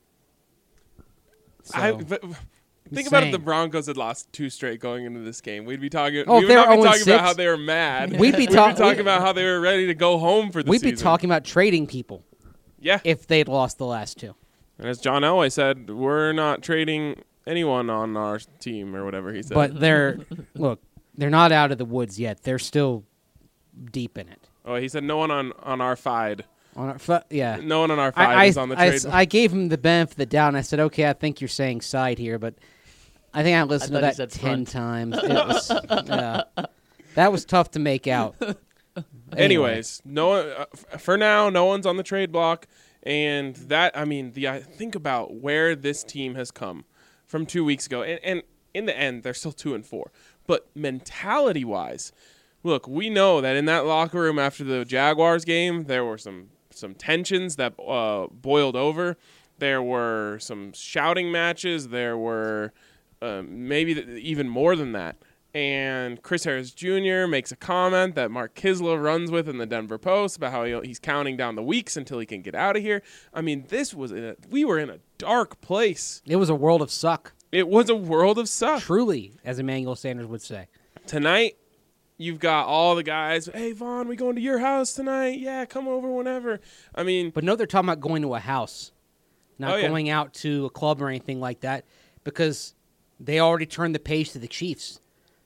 Speaker 7: So,
Speaker 4: I, but, think
Speaker 7: I'm
Speaker 4: about if
Speaker 7: saying.
Speaker 4: the Broncos had lost two straight going into this game. We'd be talking.
Speaker 7: Oh,
Speaker 4: we
Speaker 7: if
Speaker 4: would
Speaker 7: they
Speaker 4: not
Speaker 7: were
Speaker 4: be
Speaker 7: oh and
Speaker 4: talking about
Speaker 7: six,
Speaker 4: how they were mad.
Speaker 7: we'd be
Speaker 4: We'd
Speaker 7: talk-
Speaker 4: be talking
Speaker 7: we-
Speaker 4: about how they were ready to go home for the
Speaker 7: we'd
Speaker 4: season.
Speaker 7: be talking about trading people
Speaker 4: Yeah.
Speaker 7: if they'd lost the last two.
Speaker 4: And as John Elway said, we're not trading anyone on our team or whatever he said.
Speaker 7: But they're look, they're not out of the woods yet. They're still deep in it.
Speaker 4: oh, he said no one on, on our side.
Speaker 7: On our, fu- yeah.
Speaker 4: No one on our side
Speaker 7: I, I,
Speaker 4: is on the
Speaker 7: I,
Speaker 4: trade.
Speaker 7: I gave him the benefit of the doubt, and I said, okay, I think you're saying side here, but I think I listened
Speaker 6: I
Speaker 7: to
Speaker 6: thought
Speaker 7: that
Speaker 6: you said
Speaker 7: ten
Speaker 6: front.
Speaker 7: times. It was, yeah. That was tough to make out.
Speaker 4: anyways, no one, uh, f- for now, no one's on the trade block. And that, I mean, the I think about where this team has come from two weeks ago. And, and in the end, they're still two and four. But mentality-wise, look, we know that in that locker room after the Jaguars game, there were some, some tensions that uh, boiled over. There were some shouting matches. There were uh, maybe th- even more than that. And Chris Harris Junior makes a comment that Mark Kisla runs with in the Denver Post about how he, he's counting down the weeks until he can get out of here. I mean, this was in a, we were in a dark place.
Speaker 7: It was a world of suck.
Speaker 4: It was a world of suck.
Speaker 7: Truly, as Emmanuel Sanders would say.
Speaker 4: Tonight, you've got all the guys. Hey, Vaughn, we going to your house tonight? Yeah, come over whenever. I mean,
Speaker 7: but no, they're talking about going to a house, not
Speaker 4: oh, yeah.
Speaker 7: going out to a club or anything like that, because they already turned the page to the Chiefs.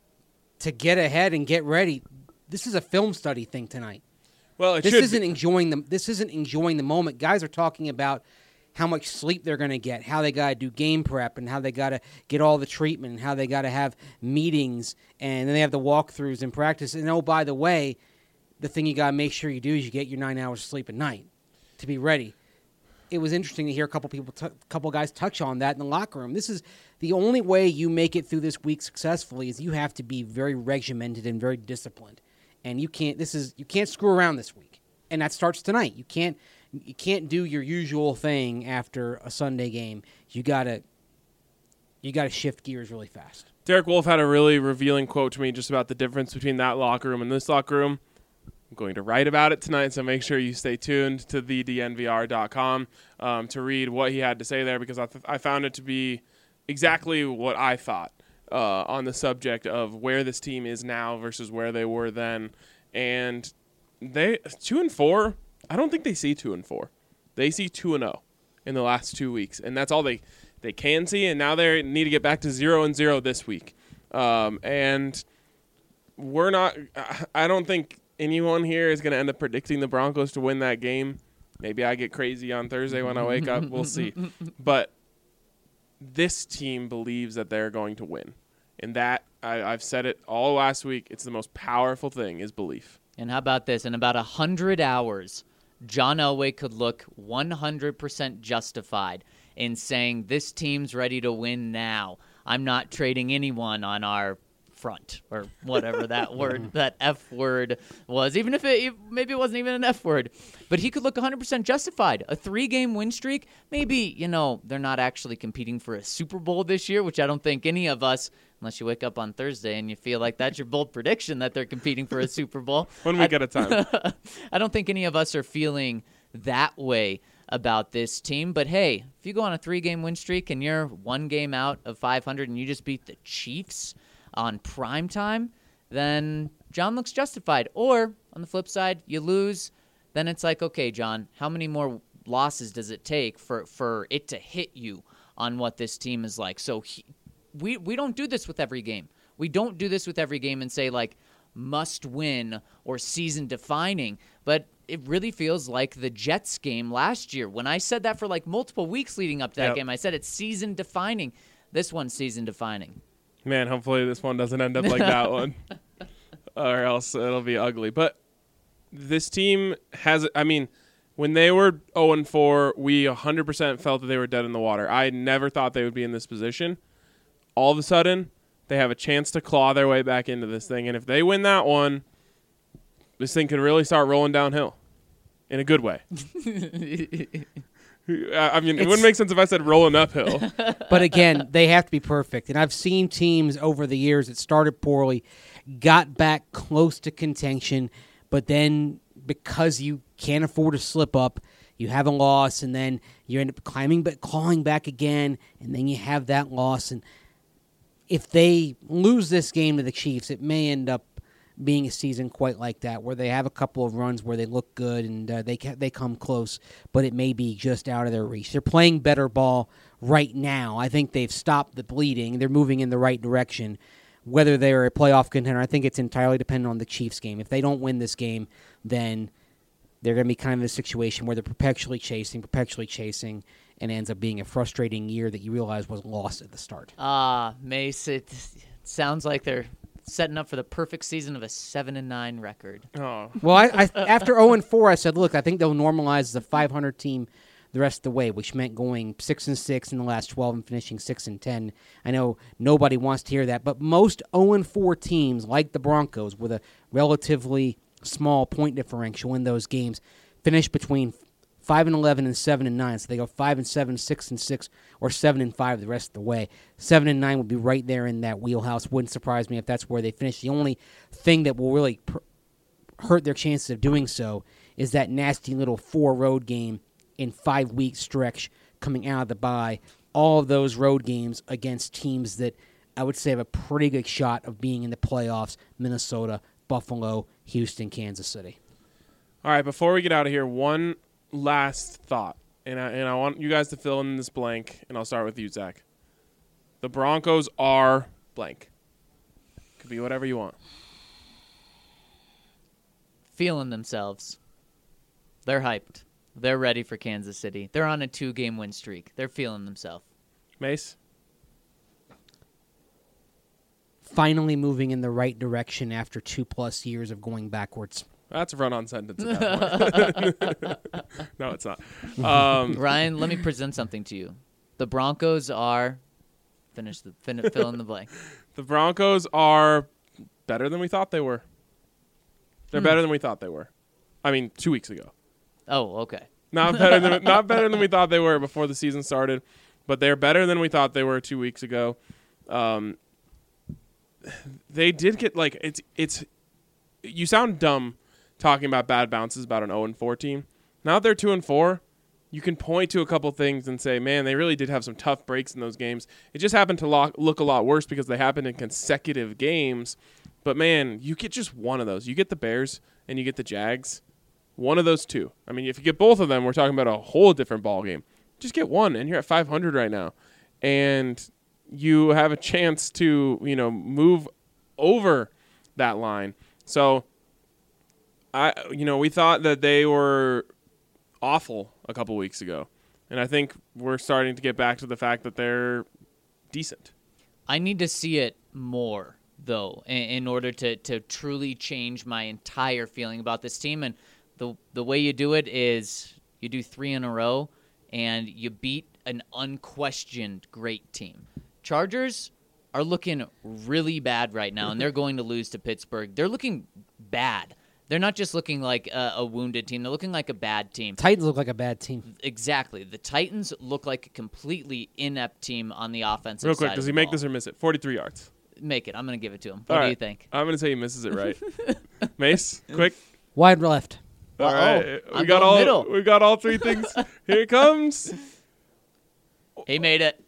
Speaker 7: To get ahead and get ready, this is a film study thing tonight.
Speaker 4: Well, it
Speaker 7: this
Speaker 4: should
Speaker 7: isn't
Speaker 4: be.
Speaker 7: enjoying the this isn't enjoying the moment. Guys are talking about how much sleep they're going to get, how they got to do game prep, and how they got to get all the treatment, and how they got to have meetings, and then they have the walkthroughs and practice. And oh, by the way, the thing you got to make sure you do is you get your nine hours of sleep at night to be ready. It was interesting to hear a couple people, t- couple guys touch on that in the locker room. This is the only way you make it through this week successfully is you have to be very regimented and very disciplined, and you can't. This is you can't screw around this week, and that starts tonight. You can't you can't do your usual thing after a Sunday game. You gotta you gotta shift gears really fast.
Speaker 4: Derek Wolfe had a really revealing quote to me just about the difference between that locker room and this locker room. I'm going to write about it tonight, so make sure you stay tuned to the d n v r dot com um, to read what he had to say there, because I, th- I found it to be exactly what I thought uh, on the subject of where this team is now versus where they were then. And they two and four, I don't think they see two and four. They see two and zero in the last two weeks, and that's all they they can see. And now they need to get back to zero and zero this week. Um, and we're not. I don't think anyone here is going to end up predicting the Broncos to win that game. Maybe I get crazy on Thursday when I wake up. We'll see. But this team believes that they're going to win. And that, I, I've said it all last week, it's the most powerful thing is belief.
Speaker 6: And how about this? In about one hundred hours, John Elway could look one hundred percent justified in saying this team's ready to win now. I'm not trading anyone on our front, or whatever that word, that F word was, even if it maybe it wasn't even an F word. But he could look one hundred percent justified. A three-game win streak, maybe, you know, they're not actually competing for a Super Bowl this year, which I don't think any of us, unless you wake up on Thursday and you feel like that's your bold prediction that they're competing for a Super Bowl.
Speaker 4: One week
Speaker 6: I,
Speaker 4: at a time.
Speaker 6: I don't think any of us are feeling that way about this team. But hey, if you go on a three-game win streak and you're one game out of five hundred and you just beat the Chiefs on prime time, then John looks justified. Or on the flip side, you lose, then it's like, okay, John, how many more losses does it take for, for it to hit you on what this team is like? So he, we we don't do this with every game. We don't do this with every game and say, like, must win or season defining. But it really feels like the Jets game last year. When I said that for like multiple weeks leading up to that
Speaker 4: Yep.
Speaker 6: game, I said it's season defining. This one's season defining.
Speaker 4: Man, hopefully this one doesn't end up like that one, or else it'll be ugly. But this team has, I mean, when they were oh and four, we one hundred percent felt that they were dead in the water. I never thought they would be in this position. All of a sudden, they have a chance to claw their way back into this thing. And if they win that one, this thing could really start rolling downhill in a good way. I mean, it
Speaker 7: It's-
Speaker 4: wouldn't make sense if I said rolling uphill.
Speaker 7: But again, they have to be perfect. And I've seen teams over the years that started poorly, got back close to contention, but then because you can't afford to slip up, you have a loss, and then you end up climbing but clawing back again, and then you have that loss. And if they lose this game to the Chiefs, it may end up being a season quite like that, where they have a couple of runs where they look good and uh, they ca- they come close, but it may be just out of their reach. They're playing better ball right now. I think they've stopped the bleeding. They're moving in the right direction. Whether they're a playoff contender, I think it's entirely dependent on the Chiefs game. If they don't win this game, then they're going to be kind of in a situation where they're perpetually chasing, perpetually chasing, and ends up being a frustrating year that you realize was lost at the start.
Speaker 6: Ah, Mace, it sounds like they're setting up for the perfect season of a seven and nine record.
Speaker 4: Oh,
Speaker 7: Well, I, I after zero and four, I said, look, I think they'll normalize the five hundred team the rest of the way, which meant going six and six in the last twelve and finishing six and ten. I know nobody wants to hear that, but most zero and four teams, like the Broncos, with a relatively small point differential in those games, finish between five and eleven and seven and nine. So they go five and seven, six and six, or seven and five the rest of the way. Seven and nine would be right there in that wheelhouse. Wouldn't surprise me if that's where they finish. The only thing that will really pr- hurt their chances of doing so is that nasty little four road game in five week stretch coming out of the bye. All of those road games against teams that I would say have a pretty good shot of being in the playoffs: Minnesota, Buffalo, Houston, Kansas City.
Speaker 4: all right. Before we get out of here, one last thought, and I and I want you guys to fill in this blank, and I'll start with you, Zach. The Broncos are blank. Could be whatever you want.
Speaker 6: Feeling themselves. They're hyped. They're ready for Kansas City. They're on a two-game win streak. They're feeling themselves.
Speaker 4: Mace?
Speaker 7: Finally moving in the right direction after two plus years of going backwards.
Speaker 4: That's a run-on sentence at that point. No, it's not. Um,
Speaker 6: Ryan, let me present something to you. The Broncos are finish the fin- fill in the blank.
Speaker 4: the Broncos are better than we thought they were. They're
Speaker 6: Hmm.
Speaker 4: better than we thought they were. I mean, two weeks ago.
Speaker 6: Oh, okay.
Speaker 4: Not better than not better than we thought they were before the season started, but they're better than we thought they were two weeks ago. Um, they did get like it's it's. You sound dumb talking about bad bounces about an zero and four team. Now that they're two and four, you can point to a couple things and say, man, they really did have some tough breaks in those games. It just happened to look, look a lot worse because they happened in consecutive games. But man, you get just one of those. You get the Bears and you get the Jags. One of those two. I mean, if you get both of them, we're talking about a whole different ball game. Just get one, and you're at five hundred right now, and you have a chance to, you know, move over that line. So, I, you know, we thought that they were awful a couple weeks ago, and I think we're starting to get back to the fact that they're decent.
Speaker 6: I need to see it more, though, in, in order to, to truly change my entire feeling about this team. And the the way you do it is you do three in a row, and you beat an unquestioned great team. Chargers are looking really bad right now, and they're going to lose to Pittsburgh. They're looking bad. They're not just looking like a, a wounded team. They're looking like a bad team.
Speaker 7: Titans look like a bad team.
Speaker 6: Exactly. The Titans look like a completely inept team on the offensive
Speaker 4: Real
Speaker 6: side.
Speaker 4: quick,
Speaker 6: of
Speaker 4: does
Speaker 6: the
Speaker 4: he make
Speaker 6: ball.
Speaker 4: this or miss it? forty-three yards.
Speaker 6: Make it. I'm going to give it to him.
Speaker 4: All
Speaker 6: What
Speaker 4: right.
Speaker 6: do you think?
Speaker 4: I'm going to say he misses it right. Mace, quick.
Speaker 7: Wide left.
Speaker 4: All
Speaker 6: Uh-oh.
Speaker 4: right, we
Speaker 6: I'm
Speaker 4: got
Speaker 6: going
Speaker 4: all
Speaker 6: middle.
Speaker 4: we got all three things. Here it comes.
Speaker 6: He made it.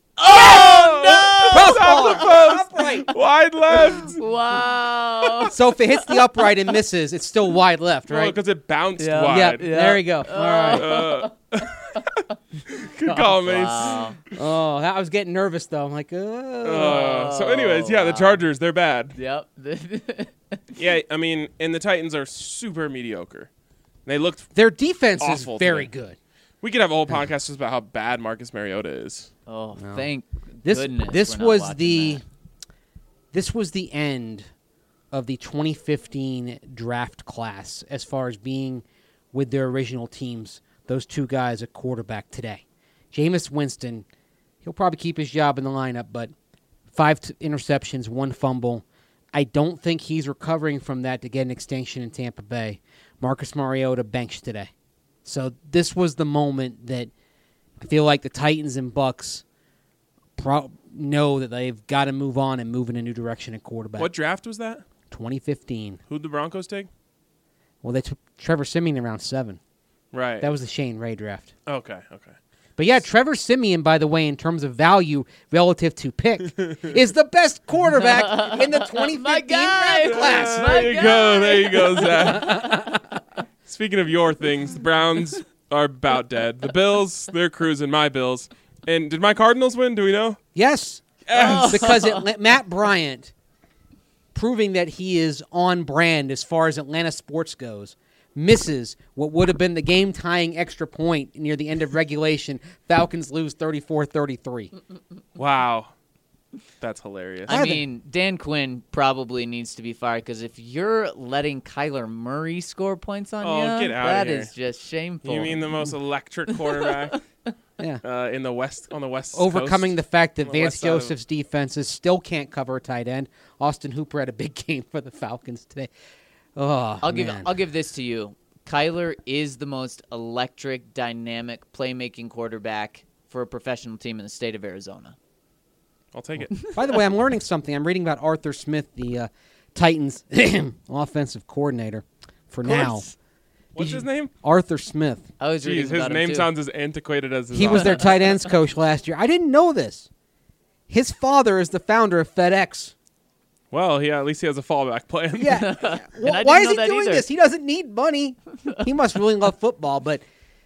Speaker 4: Oh no! Post. Wide left.
Speaker 6: Wow.
Speaker 7: So if it hits the upright and misses, it's still wide left,
Speaker 4: Right,
Speaker 7: right?
Speaker 4: because it bounced
Speaker 6: Yeah.
Speaker 4: wide.
Speaker 7: Yep, there you go. All right.
Speaker 4: Uh, good call, Mace.
Speaker 6: Wow.
Speaker 7: Oh, I was getting nervous, though. I'm like, oh.
Speaker 4: Uh, so, anyways, yeah, the Chargers, they're bad.
Speaker 6: Yep.
Speaker 4: Yeah, I mean, and the Titans are super mediocre. They looked.
Speaker 7: Their defense is
Speaker 4: Awful
Speaker 7: very
Speaker 4: today.
Speaker 7: good.
Speaker 4: We could have a whole podcast just about how bad Marcus Mariota is.
Speaker 6: oh, thank
Speaker 7: This
Speaker 6: goodness.
Speaker 7: this
Speaker 6: we're not
Speaker 7: was
Speaker 6: watching
Speaker 7: the
Speaker 6: that.
Speaker 7: this was the end of the twenty fifteen draft class as far as being with their original teams. Those two guys at quarterback today. Jameis Winston, he'll probably keep his job in the lineup, but five t- interceptions, one fumble. I don't think he's recovering from that to get an extension in Tampa Bay. Marcus Mariota benched today. So this was the moment that I feel like the Titans and Bucks pro- know that they've got to move on and move in a new direction at quarterback.
Speaker 4: What draft was that?
Speaker 7: twenty fifteen.
Speaker 4: Who'd the Broncos take?
Speaker 7: Well, they took Trevor Siemian in round seven.
Speaker 4: Right.
Speaker 7: That was the Shane Ray draft.
Speaker 4: okay. Okay.
Speaker 7: But yeah, Trevor Siemian, by the way, in terms of value relative to pick, is the best quarterback in the twenty fifteen
Speaker 6: My guy!
Speaker 7: draft class.
Speaker 4: Uh,
Speaker 6: My
Speaker 4: there you
Speaker 6: guy!
Speaker 4: go. There you go, Zach. Speaking of your things, the Browns are about dead. The Bills, they're cruising. My Bills. And did my Cardinals win? Do we know?
Speaker 7: Yes,
Speaker 4: Yes.
Speaker 7: because it, Matt Bryant, proving that he is on brand as far as Atlanta sports goes, misses what would have been the game-tying extra point near the end of regulation. Falcons lose thirty-four thirty-three.
Speaker 4: Wow. That's hilarious.
Speaker 6: I mean, Dan Quinn probably needs to be fired because if you're letting Kyler Murray score points on
Speaker 4: Oh,
Speaker 6: you,
Speaker 4: get outta
Speaker 6: that
Speaker 4: here.
Speaker 6: is just shameful.
Speaker 4: You mean the most electric quarterback
Speaker 7: Yeah.
Speaker 4: uh, in the West on the West
Speaker 7: Overcoming
Speaker 4: Coast?
Speaker 7: the fact that
Speaker 4: On the
Speaker 7: Vance
Speaker 4: west side of-
Speaker 7: Joseph's defenses still can't cover a tight end. Austin Hooper had a big game for the Falcons today. Oh,
Speaker 6: I'll give
Speaker 7: man.
Speaker 6: I'll give this to you. Kyler is the most electric, dynamic, playmaking quarterback for a professional team in the state of Arizona.
Speaker 4: I'll take it.
Speaker 7: By the way, I'm learning something. I'm reading about Arthur Smith, the uh, Titans offensive coordinator for now.
Speaker 4: What's his name?
Speaker 7: Arthur Smith.
Speaker 6: I was
Speaker 4: Jeez,
Speaker 6: reading
Speaker 4: his
Speaker 6: about him,
Speaker 4: name
Speaker 6: too.
Speaker 4: sounds as antiquated as his
Speaker 7: He was their
Speaker 4: offense.
Speaker 7: tight ends coach last year. I didn't know this. His father is the founder of FedEx.
Speaker 4: Well, yeah, at least he has a fallback plan.
Speaker 7: Yeah.
Speaker 6: I
Speaker 7: Well,
Speaker 6: didn't
Speaker 7: why is
Speaker 6: know
Speaker 7: he
Speaker 6: that
Speaker 7: doing
Speaker 6: either.
Speaker 7: this? He doesn't need money. He must really love football, but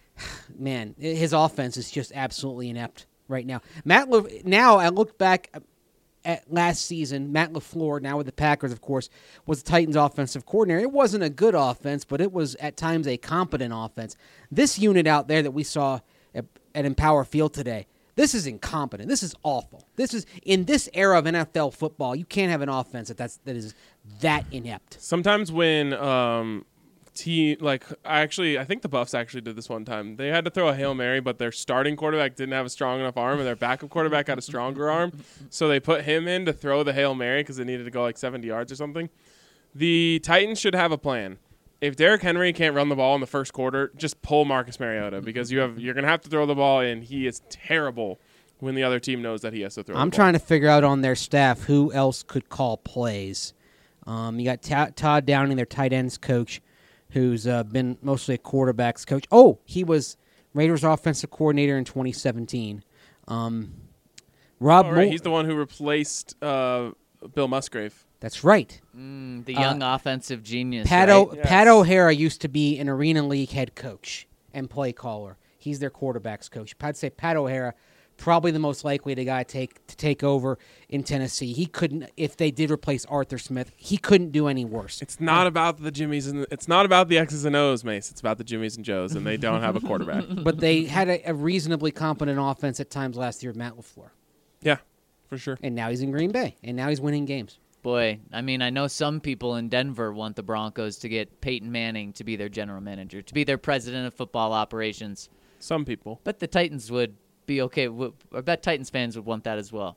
Speaker 7: man, his offense is just absolutely inept right now. Matt, Le- now I look back at last season. Matt LaFleur, now with the Packers, of course, was the Titans' offensive coordinator. It wasn't a good offense, but it was at times a competent offense. This unit out there that we saw at, at Empower Field today. This is incompetent. This is awful. This is in this era of N F L football. You can't have an offense that that's, that is that inept.
Speaker 4: Sometimes when um, T like I actually I think the Buffs actually did this one time. They had to throw a Hail Mary, but their starting quarterback didn't have a strong enough arm, and their backup quarterback had a stronger arm. So they put him in to throw the Hail Mary because they needed to go like seventy yards or something. The Titans should have a plan. If Derrick Henry can't run the ball in the first quarter, just pull Marcus Mariota because you have you're gonna have to throw the ball, and he is terrible when the other team knows that he has to throw.
Speaker 7: I'm
Speaker 4: the ball.
Speaker 7: trying to figure out on their staff who else could call plays. Um, you got Ta- Todd Downing, their tight ends coach, who's uh, been mostly a quarterback's coach. Oh, he was Raiders offensive coordinator in twenty seventeen. Um, Rob
Speaker 4: Oh, right.
Speaker 7: Mo-
Speaker 4: He's the one who replaced uh, Bill Musgrave.
Speaker 7: That's right.
Speaker 6: Mm, the young offensive genius.
Speaker 7: Pat,
Speaker 6: right?
Speaker 7: o-
Speaker 4: Yes.
Speaker 7: Pat O'Hara used to be an Arena League head coach and play caller. He's their quarterback's coach. I'd say Pat O'Hara, probably the most likely the guy take to take over in Tennessee. He couldn't, if they did replace Arthur Smith, he couldn't do any worse.
Speaker 4: It's not about the Jimmies and the, it's not about the X's and O's, Mace. It's about the Jimmies and Joes, and they don't have a quarterback.
Speaker 7: But they had a, a reasonably competent offense at times last year with Matt LaFleur.
Speaker 4: Yeah, for sure.
Speaker 7: And now he's in Green Bay, and now he's winning games.
Speaker 6: Boy, I mean, I know some people in Denver want the Broncos to get Peyton Manning to be their general manager, to be their president of football operations.
Speaker 4: Some people.
Speaker 6: But the Titans would be okay. w- I bet Titans fans would want that as well.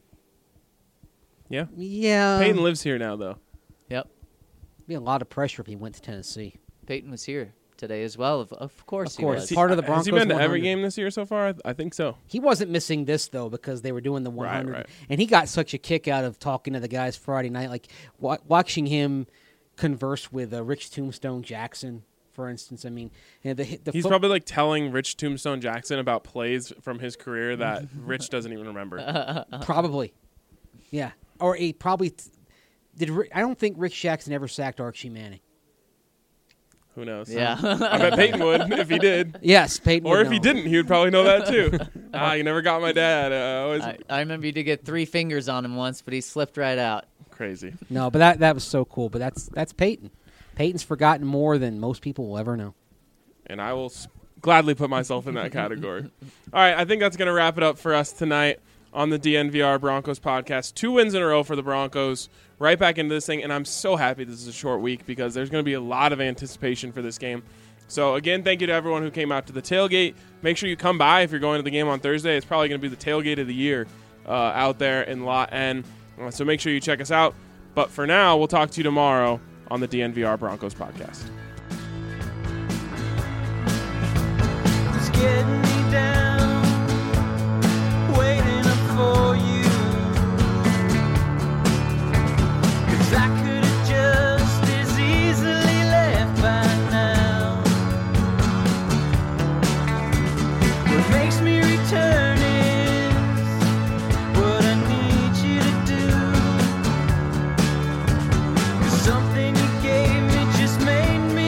Speaker 4: Yeah.
Speaker 7: Yeah.
Speaker 4: Peyton lives here now, though.
Speaker 6: Yep.
Speaker 7: Be a lot of pressure if he went to Tennessee.
Speaker 6: Peyton was here today as well. Of, of course
Speaker 7: Of
Speaker 6: he
Speaker 7: course.
Speaker 6: was.
Speaker 7: He- Part of the
Speaker 4: Has he
Speaker 7: Broncos
Speaker 4: been to every
Speaker 7: one hundred.
Speaker 4: game this year so far? I, I think so.
Speaker 7: He wasn't missing this, though, because they were doing the one hundred.
Speaker 4: right.
Speaker 7: And he got such a kick out of talking to the guys Friday night. Like, wa- watching him converse with uh, Rich Tombstone Jackson, for instance. I mean, you know, the, the
Speaker 4: He's
Speaker 7: foot-
Speaker 4: probably like telling Rich Tombstone Jackson about plays from his career that Rich doesn't even remember.
Speaker 7: Probably. Yeah. Or he probably t- did. Ri- I don't think Rich Jackson ever sacked Archie Manning.
Speaker 4: Who knows?
Speaker 6: Yeah.
Speaker 4: I bet Peyton would if he did.
Speaker 7: Yes, Peyton.
Speaker 4: Or
Speaker 7: would
Speaker 4: if he
Speaker 7: know.
Speaker 4: didn't, he would probably know that too. ah, you never got my dad. Uh, always
Speaker 6: I, I remember you did get three fingers on him once, but he slipped right out.
Speaker 4: crazy.
Speaker 7: No, but that that was so cool. But that's that's Peyton. Peyton's forgotten more than most people will ever know.
Speaker 4: And I will s- gladly put myself in that category. All right, I think that's going to wrap it up for us tonight on the D N V R Broncos podcast. Two wins in a row for the Broncos. Right back into this thing, and I'm so happy this is a short week because there's going to be a lot of anticipation for this game. So, again, thank you to everyone who came out to the tailgate. Make sure you come by if you're going to the game on Thursday. It's probably going to be the tailgate of the year uh, out there in Lot N. Uh, so make sure you check us out. But for now, we'll talk to you tomorrow on the D N V R Broncos podcast.
Speaker 5: It's getting me down, waiting up for you. 'Cause I could have just as easily left by now. What makes me return is what I need you to do. 'Cause something you gave me just made me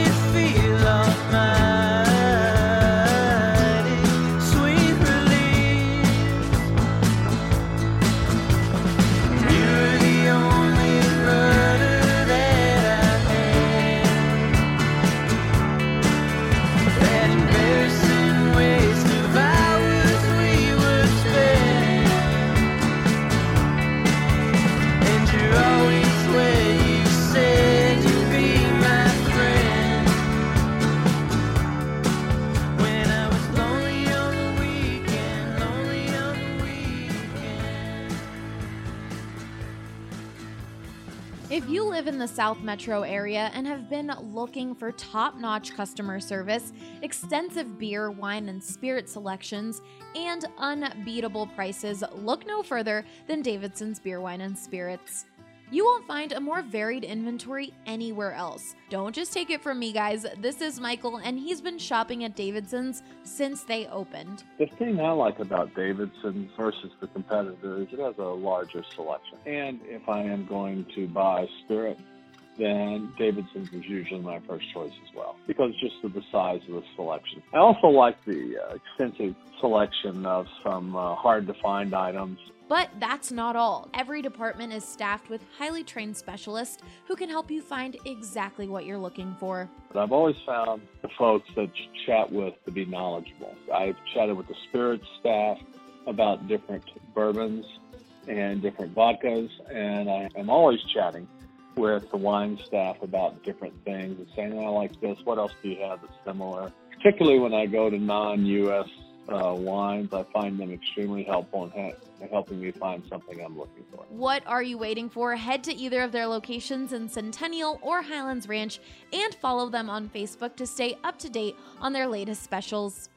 Speaker 8: If you live in the South Metro area and have been looking for top-notch customer service, extensive beer, wine, and spirit selections, and unbeatable prices, look no further than Davidson's Beer, Wine, and Spirits. You won't find a more varied inventory anywhere else. Don't just take it from me, guys. This is Michael, and he's been shopping at Davidson's since they opened.
Speaker 9: The thing I like about Davidson's versus the competitor is it has a larger selection. And if I am going to buy spirit, then Davidson's is usually my first choice as well, because just of the size of the selection. I also like the uh, extensive selection of some uh, hard-to-find items.
Speaker 8: But that's not all. Every department is staffed with highly trained specialists who can help you find exactly what you're looking for.
Speaker 9: But I've always found the folks that you chat with to be knowledgeable. I've chatted with the spirits staff about different bourbons and different vodkas, and I am always chatting with the wine staff about different things and saying, oh, I like this, what else do you have that's similar? Particularly when I go to non-U S uh, wines, I find them extremely helpful in ha- helping me find something I'm looking for.
Speaker 8: What are you waiting for? Head to either of their locations in Centennial or Highlands Ranch and follow them on Facebook to stay up to date on their latest specials.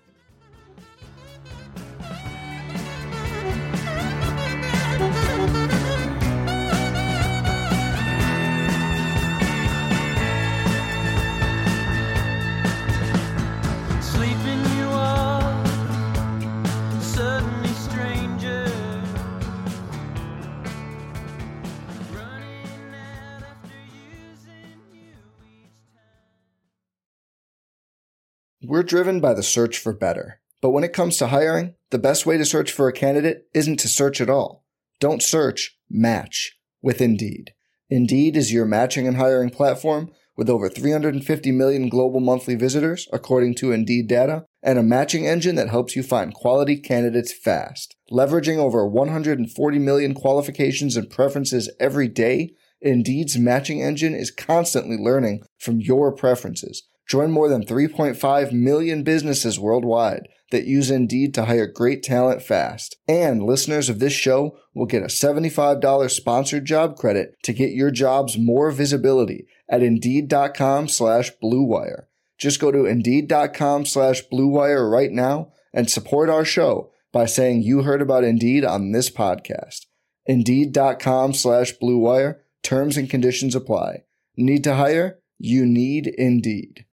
Speaker 3: We're driven by the search for better. But when it comes to hiring, the best way to search for a candidate isn't to search at all. Don't search, match with Indeed. Indeed is your matching and hiring platform with over three hundred fifty million global monthly visitors, according to Indeed data, and a matching engine that helps you find quality candidates fast. Leveraging over one hundred forty million qualifications and preferences every day, Indeed's matching engine is constantly learning from your preferences. Join more than three point five million businesses worldwide that use Indeed to hire great talent fast. And listeners of this show will get a seventy-five dollars sponsored job credit to get your jobs more visibility at Indeed.com slash Blue Wire. Just go to Indeed.com slash Blue Wire right now and support our show by saying you heard about Indeed on this podcast. Indeed.com slash Blue Wire. Terms and conditions apply. Need to hire? You need Indeed.